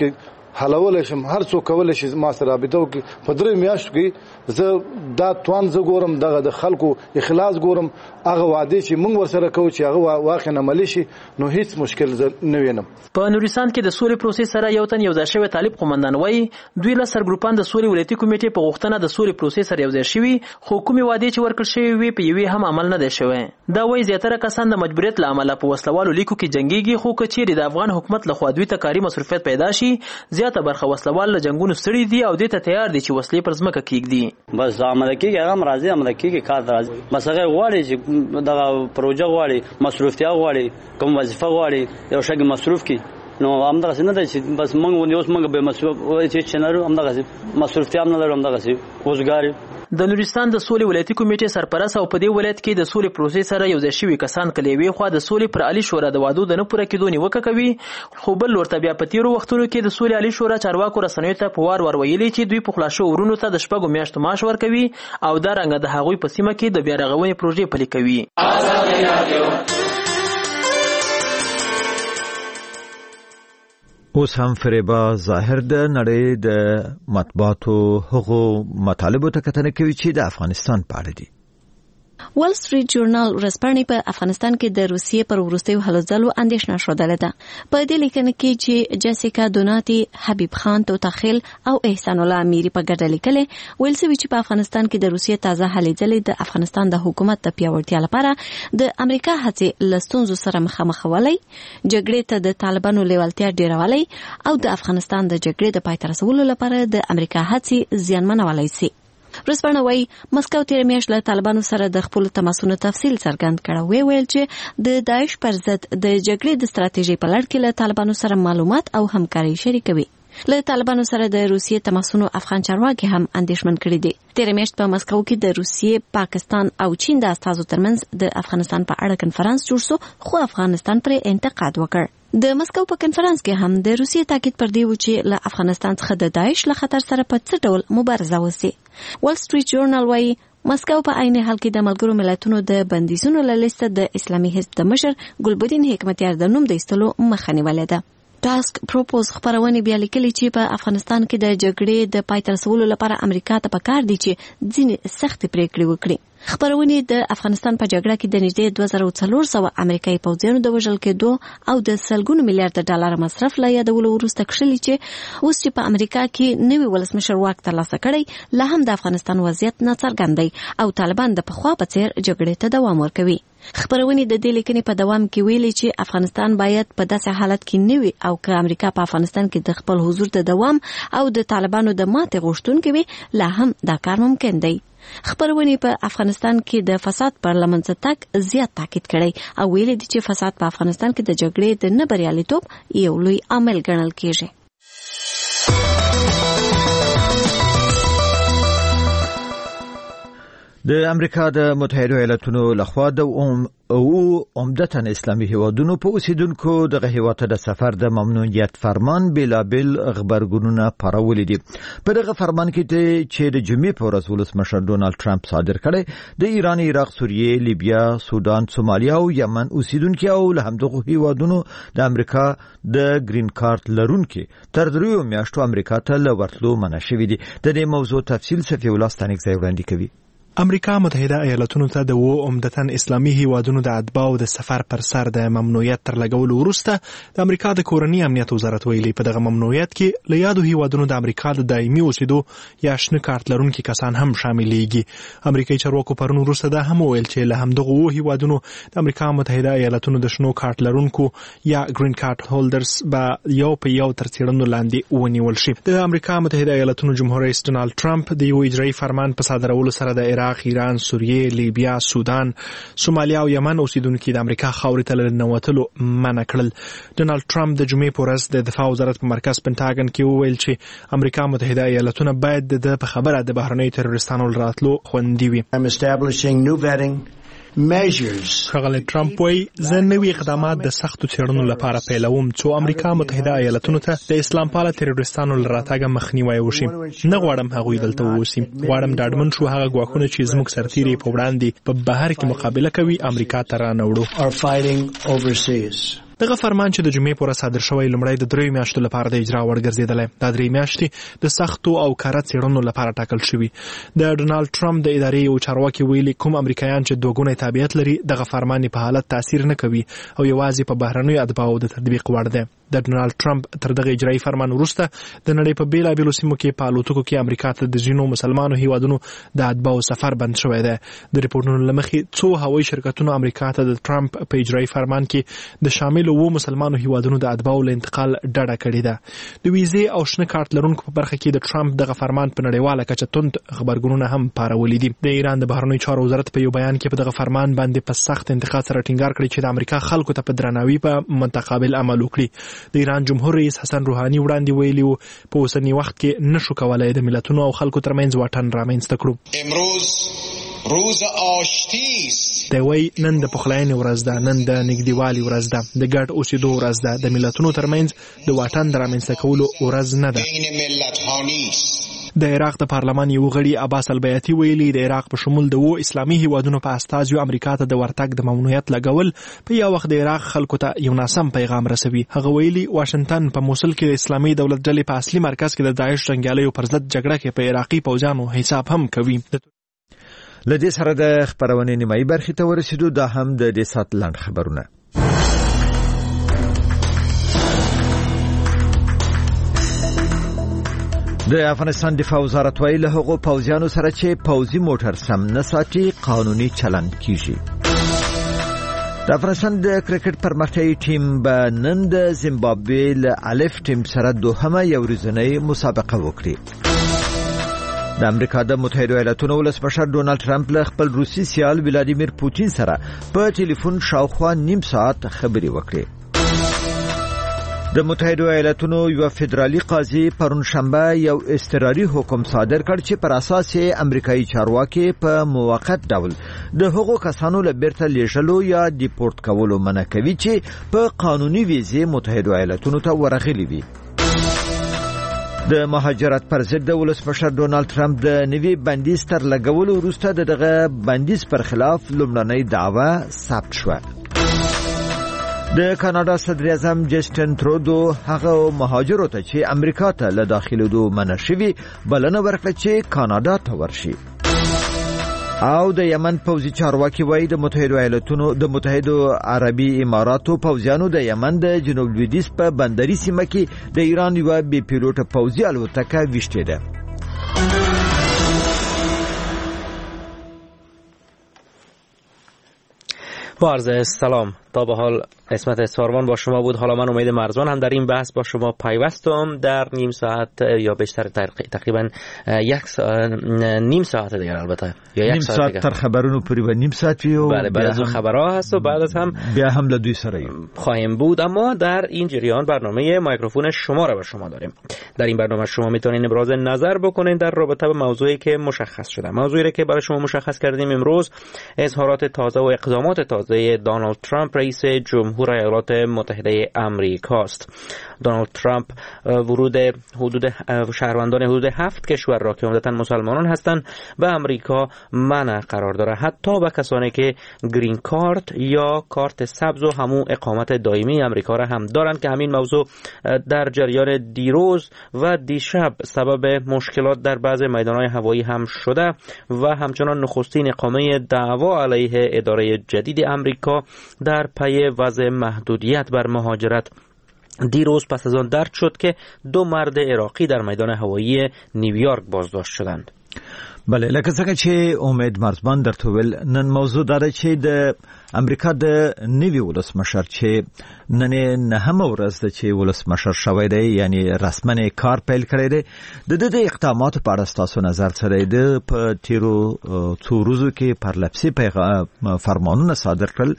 حلول شم هر څوک کول شي ما سره رابطه وکي په درې میاشتو کې زه دا توان زه ګورم دغه د خلکو اخلاص ګورم هغه وعده چې موږ ورسره کوو چې هغه واقعا عملي شي نو هیڅ مشکل نه وینم. په نورستان کې د سولې پروسې سره یو تن یو ځای شوی طالب قومندان وایي دوی له سرګروپان د سولې ولایتي کمیټې په غوښتنه د سولې پروسې سره یو ځای شوي خو کومې وعدې چې ورکړل شوي وي په یوې هم عمل نه دی شوی. دا وایي زیاتره کسان د مجبوریت له امله په وسلوالو لیکو کې جنګېږي خو که چیرې د افغان حکومت لخوا دوی ته کاري مصروفیت پیدا شي زیاته برخه وسلوال له جنگونو ستړي دي او دې ته تیار دي چې وسلې پر ځمکه کېږدي. بس عمل کېږي هغه راځي عمل کېږي کار راځي بس هغه غواړي چې دغه پروژه غواړي مصروفتیا غواړي کوم وظیفه غواړي یو شګي مصروف کی نو همدغه څه نه دی چې بس موږ اوس موږ به مصروف چې چنارو همدغه مصروفتیا نه لرو همدغه څه وزګاری. د نورستان د سولې ولایتي کمیټې سرپرست او په دې ولایت کې د سولې پروسې سره یو ځای شوي کسان کله یوې خوا د سولې پر عالي شورا د وعدو د نه پوره کېدو نیوکه کوي خو بل لورته بیا په تېرو وختونو کې د سولې عالي شورا چارواکو رسنیو ته په وار وار ویلي چې دوی پخلا شوو ورونو ته د شپږو میاشتو معاش ورکوي او دا رنګه د هغوی په سیمه کې د بیا رغونې پروژې پلي کوي. اوس هم فریبا ظاهر د نړۍ د مطبوعاتو هغو مطالبو ته کتنه کوي چې د افغانستان په اړه دي. وال سټریټ جورنال ورځپاڼې په افغانستان کې د روسیې پر وروستیو هلو ځلو اندېښنه ښودلې ده. په دې لیکنه کې چې جیسیکا دوناتي، حبیب خان توتاخیل او احسان الله امیری په ګډه لیکلې ویل شوي چې په افغانستان کې د روسیې تازه هلې ځلې د افغانستان د حکومت د پیاوړتیا لپاره د امریکا هڅې له ستونزو سره مخامخولی، جګړې ته د طالبانو لیوالتیا ډیروالی او د افغانستان د جګړې د پای ته رسولو لپاره د امریکا هڅې زیانمنولی سي. ورځپاڼه وایي مسکو تېره میاشت له طالبانو سره د خپلو تماسونو تفصیل څرګند کړ. ویې ویل چې د داعش پر ضد د جګړې د ستراتیژۍ په لړ کې له طالبانو سره معلومات او همکاري شریکوي. له طالبانو سره د روسیې تماسونو افغان چارواکي هم اندېښمن کړي دي. تېره میاشت په مسکو کې د روسیې، پاکستان او چین د استازو ترمنځ د افغانستان په اړه کنفرانس جوړ شو خو افغانستان پرې انتقاد وکړ. د مسکو په کنفرانس کې هم د روسیې تاکید پر دی و چې له افغانستان څخه د داعش له خطر سره په څه ډول مبارزه وسی. وال سټریټ جورنال وایي مسکو په عین حال کې د ملګرو ملتونو د بندیزونو له لیسته د اسلامي حزب د مشر ګلبدین حکمتیار د نوم د ایستلو مخه نیولې ده. ټاسک پروپوز خبرونه بیا لیکلي چې په افغانستان کې د جګړې د پای ته رسولو لپاره امریکا ته پکار دي چې ځینې سخت پریکړې وکړي. خبرونه د افغانستان په جګړه کې د نږدې دوه زره څلور سوه امریکایي پوځیانو د وژل کېدو او د سلګونو میلیارډ ډالر مصرف لا یادولو وروسته کښلي چې اوس چې په امریکا کې نوی ولسمشر واک ترلاسه کړی لا هم د افغانستان وضعیت ناڅرګند دی او طالبان د پخوا په څیر جګړې ته دوام ورکوي. خبرونه د دې لیکنې په دوام کې ویلي چې افغانستان باید په داسې حالت کې نه وي او که امریکا په افغانستان کې د خپل حضور د دوام او د طالبانو د ماتې غوښتونکې وي لا هم دا کار ممکن دی. خبرونه په افغانستان کې د فساد پر لمنځه تګ زیات تاکید کړی او ویلي دي چې فساد په افغانستان کې د جګړې د نه بریالیتوب یو لوی عامل ګڼل کېږي. د امریکا د متحده ایالاتونو لخوا د او عمدتاً اسلامي هیوادونو په اوسیدونکو دغه هیواد د سفر د ممنوعیت فرمان بلابل خبرګونونه پارولې دي. په دغه فرمان کې چې د جمعې په ورځ ولسمشر ډونالد ټرمپ صادر کړی د ایران، عراق، سوریې، لیبیا، سودان، سومالیا او یمن اوسیدونکو او له همدغه هیوادونو د امریکا د گرین کارت لرونکو تر دریو میاشتو امریکا ته لورتلو منع شوی دي. د دې موضوع تفصیل صفی الله ستانک ځای وړاندې کوي. امریکا متحده ایالاتونو ته د و عمدتاً اسلامي هیوادونو د اتباعو د سفر پر سر د ممنوعیت تر لګولو وروسته د امریکا د کورنۍ امنیت وزارت ویلي په دغه ممنوعیت کې له یادو هیوادونو د امریکا د دایمي اوسېدو یا شنه کارت لرونکي کسان هم شاملېږي. امریکایي چارواکو پرون وروسته دا هم ویل چې له همدغو هیوادونو د امریکا متحده ایالاتونو د شنو کارت لرونکو یا گرین کارت هولډرز به یو په یو تر څېړنو لاندې ونیول شي. د امریکا متحده ایالاتونو جمهور رئیس ډونالد ټرمپ د یو اجرایي فرمان په صادرولو سره د عراق، ایران، سوریې، لیبیا، سودان، سومالیا او یمن اوسیدونکو د امریکا خاورې ته له ننوتلو منع کړل. ډونالد ټرمپ د جمعې په ورځ د دفاع وزارت په مرکز پنټاګن کې وویل چې امریکا متحده ایالاتونه باید د په خبره د بهرنیو تروریستانو راتلو خوندي وي. ښاغلی ټرمپ وایي زه نوي اقدامات د سختو څېړنو لپاره پیلوم څو امریکا متحده ایالاتونو ته د اسلام پاله تروریستانو له راتګه مخنیوی وشي. نه غواړم هغوی دلته واوسي. غواړم ډاډمن شو هغه ګواښونه چې زموږ سرتیري په وړاندې په بهر کې مقابله کوي امریکا ته رانه وړو. دغه فرمان چې د جمعې پورې صادر شوی لمړی د دریو میاشتو لپاره د اجرا وړ ګرځیدلی. دا درې میاشتې د سختو او کره څېړنو لپاره ټاکل شوي. د ډونالد ټرمپ د ادارې یو چارواکي ویلي کوم امریکایان چې دوه ګونی تابعیت لري دغه فرمان په حالت تاثیر نه کوي او یوازې په بهرنیو اتباعو د تطبیق وړ دی. د ډونالد ټرمپ تر دغه اجرایي فرمان وروسته د نړۍ په بیلابیلو سیمو کې په الوتکو کې امریکا ته د ځینو مسلمانو هیوادونو د اتباعو سفر بند شوی دی. د ریپورټونو له مخې څو هوایي شرکتونو امریکا ته د ټرمپ په اجرایي فرمان کې د شامل وو مسلمانو هیوادونو د اتباعو له انتقال ډډه کړې ده. د ویزې او شنه کارت لرونکو په برخه کې د ټرمپ دغه فرمان په نړیواله کچه توند خبرګونونه هم پارولي دي. د ایران د بهرنیو چارو وزارت په یو بیان کې په دغه فرمان باندې په سخت انتقاد سره ټینګار کړی چې د امریکا خلکو ته په درناوي په متقابل عمل وکړي. د ایران جمهور رئیس حسن روحاني وړاندې ویلي وو په اوسني وخت کې نشو کولای د ملتونو او خلکو ترمنځ واټن رامنځته کړو. امروز روز آشتی است. دی وایي نن د پخلاینې ورځ ده، نن د نږدېوالي ورځ ده، د ګډ اوسېدو ورځ ده، د ملتونو ترمنځ د واټن د رامنځته کولو ورځ نه ده. بین ملت‌ها نیست. د عراق د پارلمان یو غړي عباس البیاتي ویلي د عراق په شمول د وو اسلامي هیوادونو په استازیو امریکا ته د ورتګ د ممنوعیت لګول په یو وخت د عراق خلکو ته یو ناسم پیغام رسوي. هغه ویلي واشنگټن په موصل کې د اسلامي دولت ډلې په اصلي مرکز کې د داعش جنګیالیو پر ضد جګړه کې په عراقي پوځیانو حساب هم کوي. لدې سره د خبرونې نیمایي برخې ته ورسېدو. دا هم د دې سات لاند خبرونه. د افغانستان دفاع وزارت ویلي له هغو پوځیانو سره چې پوځي موټر سم نه ساتي قانوني چلند کیږي. د افغانستان د کرکټ پرمختیایي ټیم به نن د زیمبابوې له الف ټیم سره دوهمه یو ورځنۍ مسابقه وکړي. د امریکا د متحده ایالاتونو ولسمشر ډونالد ټرمپ له خپل روسي سیال ولادیمیر پوتین سره په ټلیفون شاوخوا نیم ساعت خبرې وکړي. د متحده ایالاتونو یو فدرالي قاضي پرون شنبه یو اضطراري حکم صادر کړ چې پر اساس یې امریکایي چارواکي په موقت ډول د هغو کسانو له بیرته لیږلو یا ډیپورت کولو منع کوي چې په قانوني ویزې متحده ایالاتونو ته ورغلي وي. د مهاجرت پر ضد د ولسمشر ډونالد ټرمپ د نوي بندیز تر لګولو وروسته دغه بندیز پر خلاف لومړنۍ دعوه ثبت شوه. د کاناډا صدر اعظم جسټن ترودو هغه مهاجرو ته چې امریکا ته له داخلېدو منع شوي بلنه ورکړه چې کاناډا ته ورشي. او د یمن پوځي چارواکي وایي د متحده ایالاتونو د متحده عربي اماراتو پوځیانو د یمن د جنوب لویدیځ په بندري سیمه کې د ایران یوه بې پیلوټه پوځي الوتکه ویشتې ده. با عرض سلام، تا به حال اسمت سارمان با شما بود. حالا من امید مرزبان هم در این بحث با شما پیوستم. در نیم ساعت یا بیشتر تقریبا یک ساعت نیم ساعت دیگر البته یا یک نیم ساعت, ساعت تر خبرونو پوری و نیم ساعت و بله بعد از خبرها هست و بعد از هم بیا هم لدوی سره خواهیم بود. اما در این جریان برنامه میکروفون شما را به شما داریم. در این برنامه شما میتونید ابراز نظر بکنید در رابطه با موضوعی که مشخص شده. موضوعی که برای شما مشخص کردیم امروز اظهارات تازه و اقدامات تازه دونالد ترامپ رئیس جمهور ایالات متحده آمریکا است. دونالد ترامپ ورود حدود شهروندان حدود هفت کشور را که عمدتاً مسلمانان هستند به آمریکا منع قرار داره، حتی به کسانی که گرین کارت یا کارت سبز و همون اقامت دائمی آمریکا را هم دارند که همین موضوع در جریان دیروز و دیشب سبب مشکلات در بعض میدان‌های هوایی هم شده و همچنان نخستین اقامه دعوا علیه اداره جدید آمریکا در پی وضع محدودیت بر مهاجرت دیروز پس از آن درد شد که دو مرد عراقی در میدان هوایی نیویورک بازداشت شدند. بله، لکه څنګه چې امید مرزبان درته ویل، نن موضوع دا چې د امریکا د نوي ولسمشر چې نن نهمه ورځ ده چې ولسمشر شوی دی، یعنی رسماً کار پیل کړی دی. د دې د اقداماتو په اړه ستاسو نظر څه دی؟ په تیرو څو ورځو کې پرلپسې فرمانونه صادر کړل،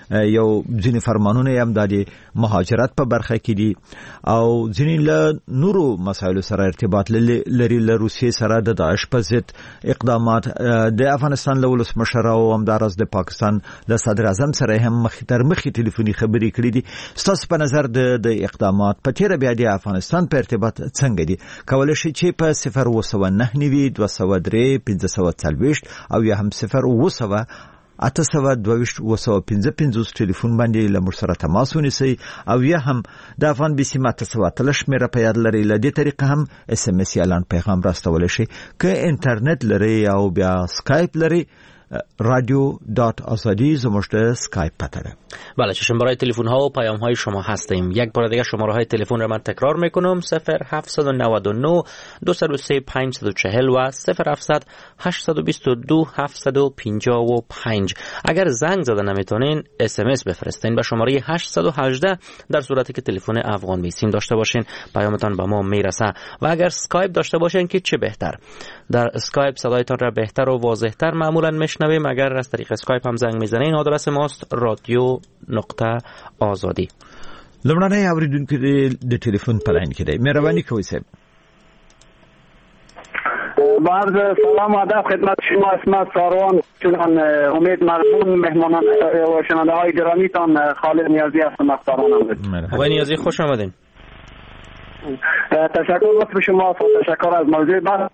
یو ځینې فرمانونه هم د مهاجرت په برخه کې دي او ځینې له نورو مسایلو سره ارتباط لري، له روسیې سره د داعش په ضد اقدامات، د افغانستان له ولسمشر او همداراز د پاکستان له صدر اعظم سره هم مخ تر مخې ټلیفوني خبرې کړې دي. ستاسو په نظر د د اقدامات په تیر بیا د افغانستان په ارتباط څنګه دي؟ کولای شي چې په صفر و سو نه نیوي دوه سو درې پنځه سو څلوېښت او یا هم صفر و سو اته سوه دوه ویشت اوه سوه پنځه پنځوس ټلیفون باندې له موږ سره تماس ونیسئ او یا هم د افغان بي سي اته سوه اتلس شمېره په یاد لرئ. له دې طریقه هم اس ام اس یا اعلان پیغام راستولی شئ. که انټرنیټ لرئ او بیا سکایپ لرئ رادیو دات آزادی زموږ د سکایپ پته ده. بله چشم برای تلفن ها و پیام های شما هستیم. یک بار دیگه شماره های تلفن را من تکرار میکنم: صفر هفت نه نه دو صفر سه پنج چهار و صفر هفت هشت دو دو هفت پنج پنج. اگر زنگ زده نمیتونین اس ام اس بفرستین به شماره هشت یک هشت در صورتی که تلفن افغان بی سیم داشته باشین پیامتان به ما میرسه. و اگر اسکایپ داشته باشین که چه بهتر. در اسکایپ صدایتان را بهتر و واضحتر معمولا میشنویم. اگر از طریق اسکایپ هم زنگ میزنین آدرس ماست رادیو نقطه آزادی. لمړنۍ اوریدونکو د ټلیفون په لاین کې دی. مهرباني کوئ صاحب. بعد سلام و ادب خدمت شما اسمت ساروان چنان امید مرمون مهمانان و شنونده های گرامیتان خالد نیازی هستم از ساران. آقای نیازی خوش آمدین. تشکر لطف شما و تشکر از موضوع بعد.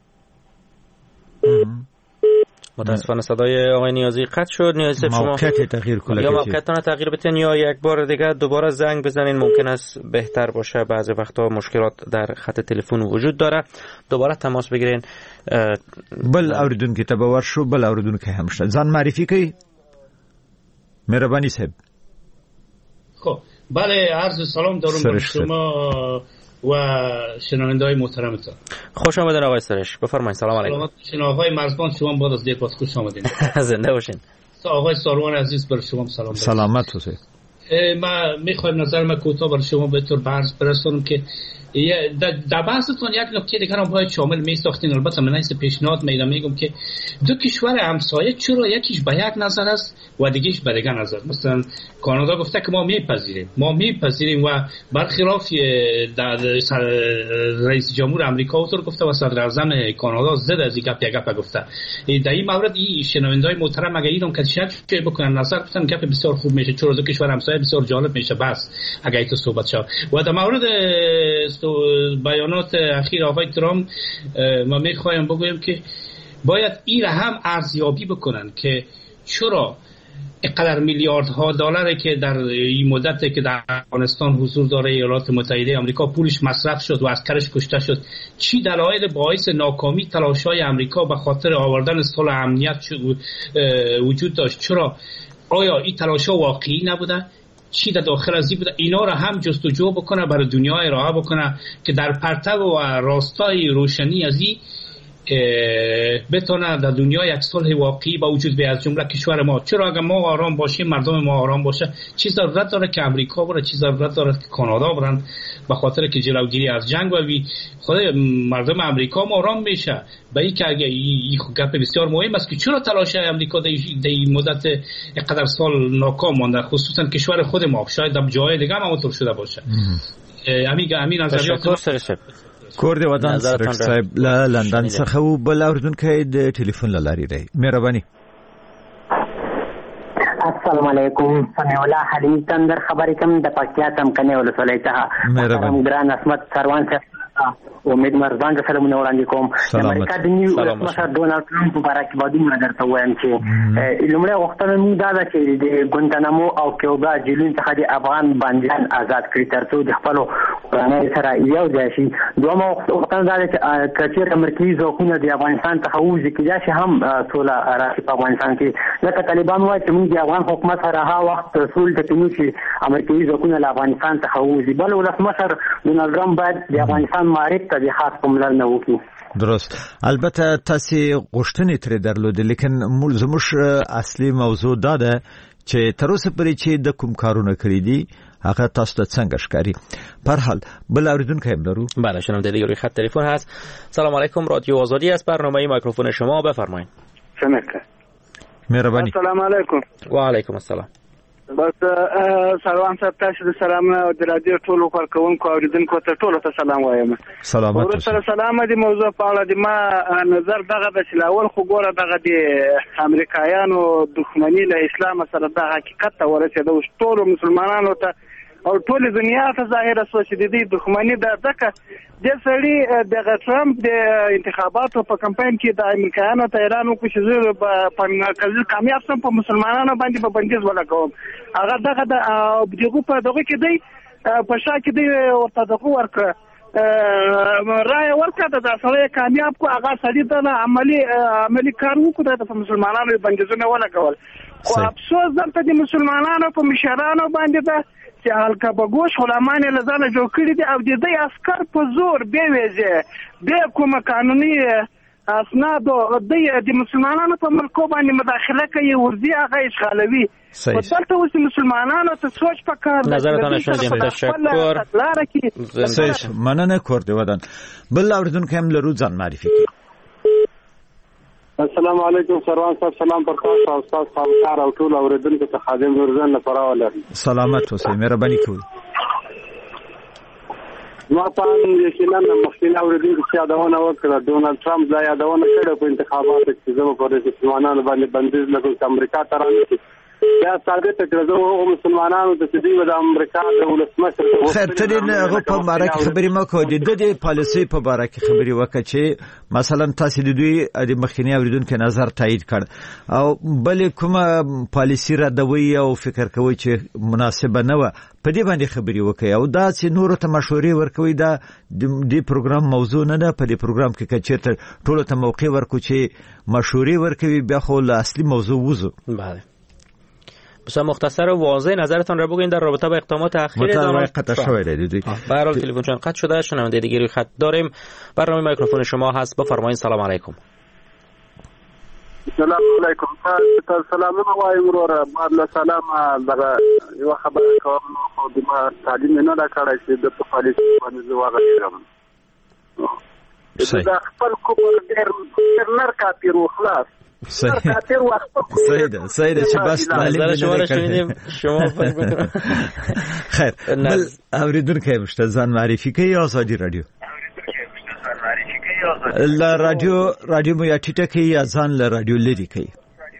متاسفانه صدای آقای نیازی قطع شد. نیازی شما موقعیت تغییر کنید یا موقعیتتون تغییر بدین یا یک بار دیگه دوباره زنگ بزنین، ممکن است بهتر باشه. بعضی وقتا مشکلات در خط تلفن وجود داره. دوباره تماس بگیرین. بل اوریدونکو ته باور شو بل اوریدونکو هم شته. ځان معرفي کړئ. مهرباني صاحب. خب بله عرض سلام دارم به شما و شنونده‌های محترمتون. خوش آمدین آقای سرش. بفرمایید. سلام علیکم. سلامت باشین آقای مرزبان. شما بعد از یک وقت خوش آمدین. زنده باشین. آقای ساروان عزیز بر شما سلام. سلامت باشید. ما میخوایم نظر ما کوتاه بر شما به طور برز برسونم که در بحثتون یک نکته دیگر هم باید شامل می ساختین. البته من ایست پیشنهاد میدم میگم که دو کشور همسایه چرا یکیش به یک نظر است و دیگهش به دیگر نظر. مثلا کانادا گفته که ما میپذیریم ما میپذیریم و برخلاف رئیس جمهور آمریکا اونطور گفته و صدر اعظم کانادا زد از این گپ یک گپ گفته. در این مورد این شنونده‌های محترم اگه اینم که شک بکنن نظر بدن گپ بسیار خوب میشه، چرا دو کشور همسایه بسیار جالب میشه بس اگه تو صحبت شد. و در مورد بیانات اخیر آقای ترامپ ما میخوایم بگویم که باید این را هم ارزیابی بکنن که چرا اینقدر میلیاردها دلاری که در این مدتی که در افغانستان حضور داره ایالات متحده آمریکا پولش مصرف شد و عسکرش کشته شد، چی دلایل باعث ناکامی تلاش‌های آمریکا به خاطر آوردن صلح امنیت وجود داشت؟ چرا آیا این تلاش‌ها واقعی نبوده؟ چی در داخل ازی بوده؟ اینا را هم جستجو بکنه، برای دنیا ارائه بکنه که در پرتو و راستای روشنی ازی بتونه در دنیا یک صلح واقعی با وجود بیاد، از جمله کشور ما. چرا اگر ما آرام باشیم مردم ما آرام باشه چی ضرورت داره که امریکا بره، چی ضرورت داره که کانادا برن؟ به خاطر که جلوگیری از جنگ و خود مردم امریکا ما آرام میشه. به این که اگه این گپ بسیار مهم است که چرا تلاش امریکا در این مدت اینقدر سال ناکام مانده، خصوصا کشور خود ما. شاید در جای دیگه هم همونطور شده باشه. امین امین نظریات کور دی ودان سرک صاحب له لندن څخه و بل اوریدونکو د ټلیفون لاري دی. مهرباني. السلام علیکم. سمیع الله حلیم تندر خبرې کوم د پکتیا تم کنه ولسوالۍ څخه. مهرباني. ګران اسمت سروان صاحب امید مرزبان د سلامونه وړاندې کوم. امریکا د نیو رسمسر ډونالد ټرمپ په اړه کې باندې مدار ته وایم چې لومړی وختونه موږ دا د چې د ګونتانامو او کیوبا جیلون څخه د افغان بندیان آزاد کړي ترڅو د خپل قانون سره یو ځای شي. دوه وختونه دا چې کچېر مرکزي ځواکونه د افغانستان څخه وځي کې چې هم سوله راشي په افغانستان کې. لکه طالبان وایي چې موږ د افغان حکومت سره ها وخت سول ته کوي چې امریکایي ځواکونه له افغانستان څخه وځي. بل ولسمشر ډونالد ټرمپ باید د افغانستان معرفت ته د خاص کوملر نه وکړي. درست. البته تاسو غوښتنې ترې درلودې، لیکن زموږ اصلي موضوع دا ده چې تر اوسه پورې چې د کوم کارونه کړی دي هغه تاسو ته څنګه ښکاري. په هر حال بل اوریدونکو هم لرو. بله شنونده دیگه روی خط تلفن هست. سلام علیکم. رادیو آزادی است. برنامه میکروفون شما بفرمایید. شنکه. مهرباني. السلام علیکم. و علیکم السلام. بس سلام صاحب تاسو د سلام او د رادیو ټولو کارکونکو اوریدونکو ته ټولو ته سلام وایم. سلامات. ورسره سلام دي. موضوع په اړه د ما نظر دغه د چلاول خو ګوره دغه د امریکایانو دښمنی له اسلام سره د حقیقت ته ورسېده او ټولو مسلمانانو ته او ټول دنیا ته ظاهره شو چې د دې دښمنۍ د ځکه د سړي د ټرمپ د انتخاباتو په کمپاین کې د امریکایانو ته اعلان وکړ چې زه په مرکزي کامیاب شم په مسلمانانو باندې په بندیز ولګوم هغه دغه د دغه په دغه کې دی په شا کې دی ورته دغه ورکړه رای ورکړه د سړی کامیاب کو هغه سړي ته عملی عملی کار وکړه د مسلمانانو بندیزونه ولګول خو افسوس دلته د مسلمانانو په مشرانو باندې ده چې هلکه په ګوش غلامان له ځانه جوړ کړي دي او د دې عسكر په زور به ویځي به کومه قانوني اسناد د مسلمانانو په ملکو باندې مداخله کوي ورځي هغه اشغالوي په دلته اوس مسلمانانو ته سوچ پکار نظرتان شنیدیم تشکر صحیح مننه کور دی ودان بل اوردونکو هم لرو ځان معرفي کړي السلام علیکم سروان صاحب سلام پر تاسو او استاد صاحب او ټول اوریدونکو ته خادم ورزن لپاره ولرم سلامت اوسئ مهرباني کوئ ما په یقینا مخکینه اوریدونکو چې یادونه وکړه ډونالد ټرمپ دا یادونه کړې په انتخاباتو کې زموږ پر مسلمانانو باندې بندیز لګول امریکا ته راځي دا ثابت کړه چې هغه مسلمانانو د دې د امریکا د ولسمشر خیر ترې هغه په اړه خبرې مکو د دې پالیسي په اړه خبرې وکړه چې مثلا تاسو د دوی د مخکینی اوریدونکو نظر تایید کړ او بل کومه پالیسي را دوی او فکر کوي چې مناسبه نه و په دې باندې خبرې وکړي او دا چې نور ته مشورې ورکوي دا د پروګرام موضوع نه ده په دې پروګرام کې کچېته ټول ته موقع ورکو چې مشورې ورکوي بیا خو اصلي موضوع وزو بله بسیار مختصر و واضح نظرتان را بگوین در رابطه با اقدامات اخیر دانش قطع شده دیدی به هر حال تلفنشون قطع شده شنونده دیگری خط داریم برنامه میکروفون شما هست بفرمایید سلام علیکم سلام علیکم تاسو سلامونه وایي وروره ما سلام دغه یو خبره کوم خو د ما تعلیم نه دا کړی چې د پالیسي باندې زواغه کړم دا خپل کوپر ډیر نر کاپیر خلاص صحیح صحیح ده صحیح ده چې بس تعلیم شما را شنیدیم شما فکر می‌کنم خیر بل اوریدونکو مشته ځان معرفي کوي آزادي رادیو لا رادیو رادیو مو یا ټیټه کوي یا ځان له رادیو لري کوي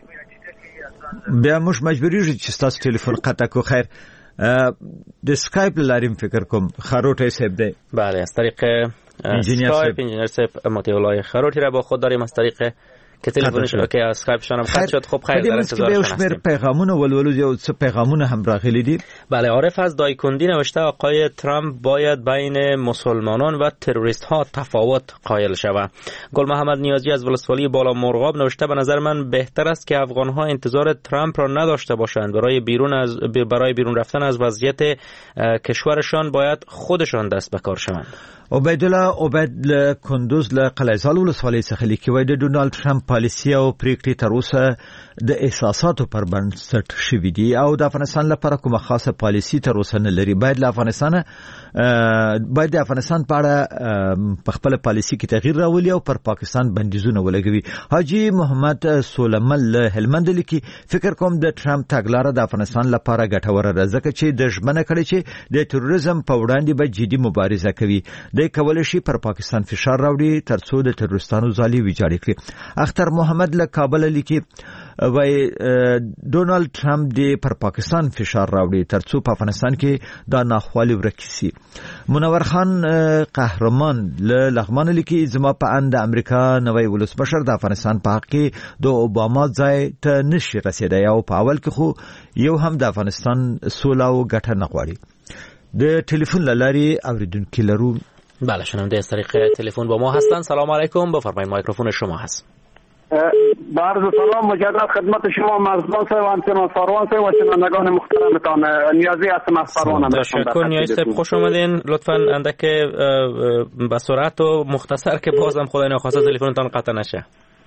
بیا موږ مجبوری یو چې تاسو ټلیفون قطع کو خیر د سکایپ لاریم فکر کوم خروټه صاحب دی بله از طریق سکایپ انجینیر صاحب متولای خروټی را با خود داریم از طریق که تلفنش که اسکایپشون هم قطع شد. خب خیر در انتظار شما هستیم. پیغامونه ولولو یا چه پیغامونه هم راغلی دید؟ بله عارف از دایکندی نوشته آقای ترامپ باید بین مسلمانان و تروریست ها تفاوت قائل شود. گل محمد نیازی از ولسوالی بالا مرغاب نوشته به نظر من بهتر است که افغان ها انتظار ترامپ را نداشته باشند. برای بیرون از برای بیرون رفتن از وضعیت کشورشان باید خودشان دست به کار شوند. عبیدالله عبید کندوز له قلعه‌زال ولسوالۍ څخه لیکي وای د ډونالد ټرمپ پالیسي او پریکړې تر اوسه د احساساتو پر بنسټ شوې دي او د افغانستان لپاره کومه خاصه پالیسي تر اوسه نه لري. باید له افغانستان باید د افغانستان په اړه په خپل پالیسي کې تغییر راولي او پر پاکستان بندیزونه ولګوي. حاجی محمد سولمل له هلمند لیکي فکر کوم د ټرمپ تګلاره د افغانستان لپاره ګټوره ده ځکه چې د ژمنه کړي چې د تروریزم په وړاندې به جدي مبارزه کوي. د کولای شي پر پاکستان فشار راوړي ترڅو د تروریستانو ځالې ویجاړ کړي. اختر محمد له کابل لیکي وای ډونالد ټرمپ دی پر پاکستان فشار راوړي ترڅو په افغانستان کې دا ناخوالي ورکسي. منور خان قهرمان له لغمان لیکي زما په اند امریکا نوې ولسمشر د افغانستان په حق کې د اوباما ځای ته نشي رسیدای او په اول کې خو یو هم د افغانستان سوله او ګټه نه غواړي. د ټلیفون لاري اوریدونکو لرو. بله شنونده از طریق تلفن با ما هستند. سلام علیکم بفرمایید میکروفون شما هست. با عرض سلام مجدد خدمت شما مرزبان صاحب و همچنان ساروان صاحب و شنوندگان محترمتان. نیازی هستم از ساروان. تشکر نیازی صاحب خوش اومدین. لطفاً اندک به سرعت و مختصر که بازم خدای نخواسته تلفنتان قطع نشه.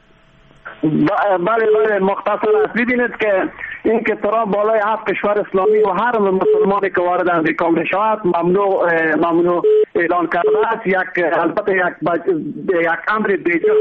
بله بله مختصر است. ببینید که این که ترامپ بالای هفت کشور اسلامی و هر مسلمانی که وارد امریکا میشود ممنوع ممنوع اعلان کرده است. یک البته یک بج... یک امر دیگر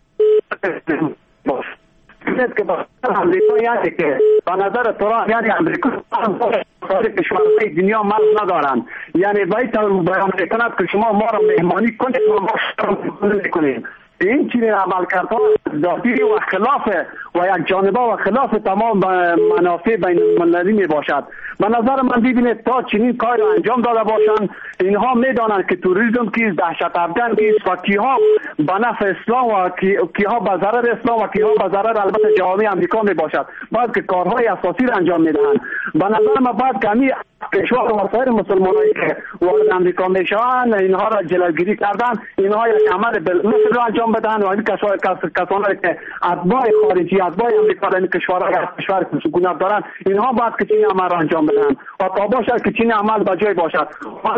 که امریکا یعنی که به نظر ترامپ یعنی امریکا سایر کشورهای دنیا مرز ندارند. یعنی باید بیان میکند که شما ما را مهمانی کنید و ما شما کنید. این چنین عملکردها ذاتی و خلاف و یک جانبه و خلاف تمام منافع بین المللی می باشد. به نظر من ببینید تا چنین کار انجام داده باشند اینها میدانند که توریسم کیست، دهشت افکن کیست و کیها به نفع اسلام و کیها به ضرر اسلام و کیها به ضرر البته جامعه امریکا می باشد. باید که کارهای اساسی را انجام میدهند. به نظر من باید که همین کشور و سایر مسلمانایی که وارد امریکا میشوند اینها را جلوگیری کردن، اینها یک عمل بالمثل را انجام بدهند و این کشور کسانی که اتباع خارجی اتباع امریکا در این کشورها کشور سکونت دارند اینها باید که چنین عمل را انجام بدهند و تا باشد که چنین عمل به جای باشد.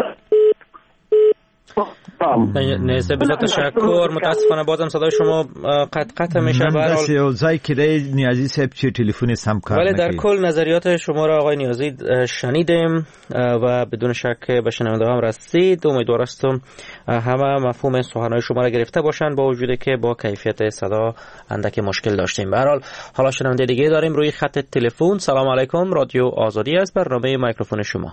نه بسیار تشکر. متاسفانه بازم صدای شما قطع قطع میشه. به هر حال زای کلی نیازی صاحب چه تلفنش هم کار نمیکنه. ولی در کل نظریات شما را آقای نیازی شنیدیم و بدون شک به شنونده هم رسید. امیدوار هستم همه مفهوم سخنهای شما را گرفته باشند با وجودی که با کیفیت صدا اندک مشکل داشتیم. به هر حال حالا شنونده دیگه داریم روی خط تلفن. سلام علیکم، رادیو آزادی است، برنامه میکروفون شما.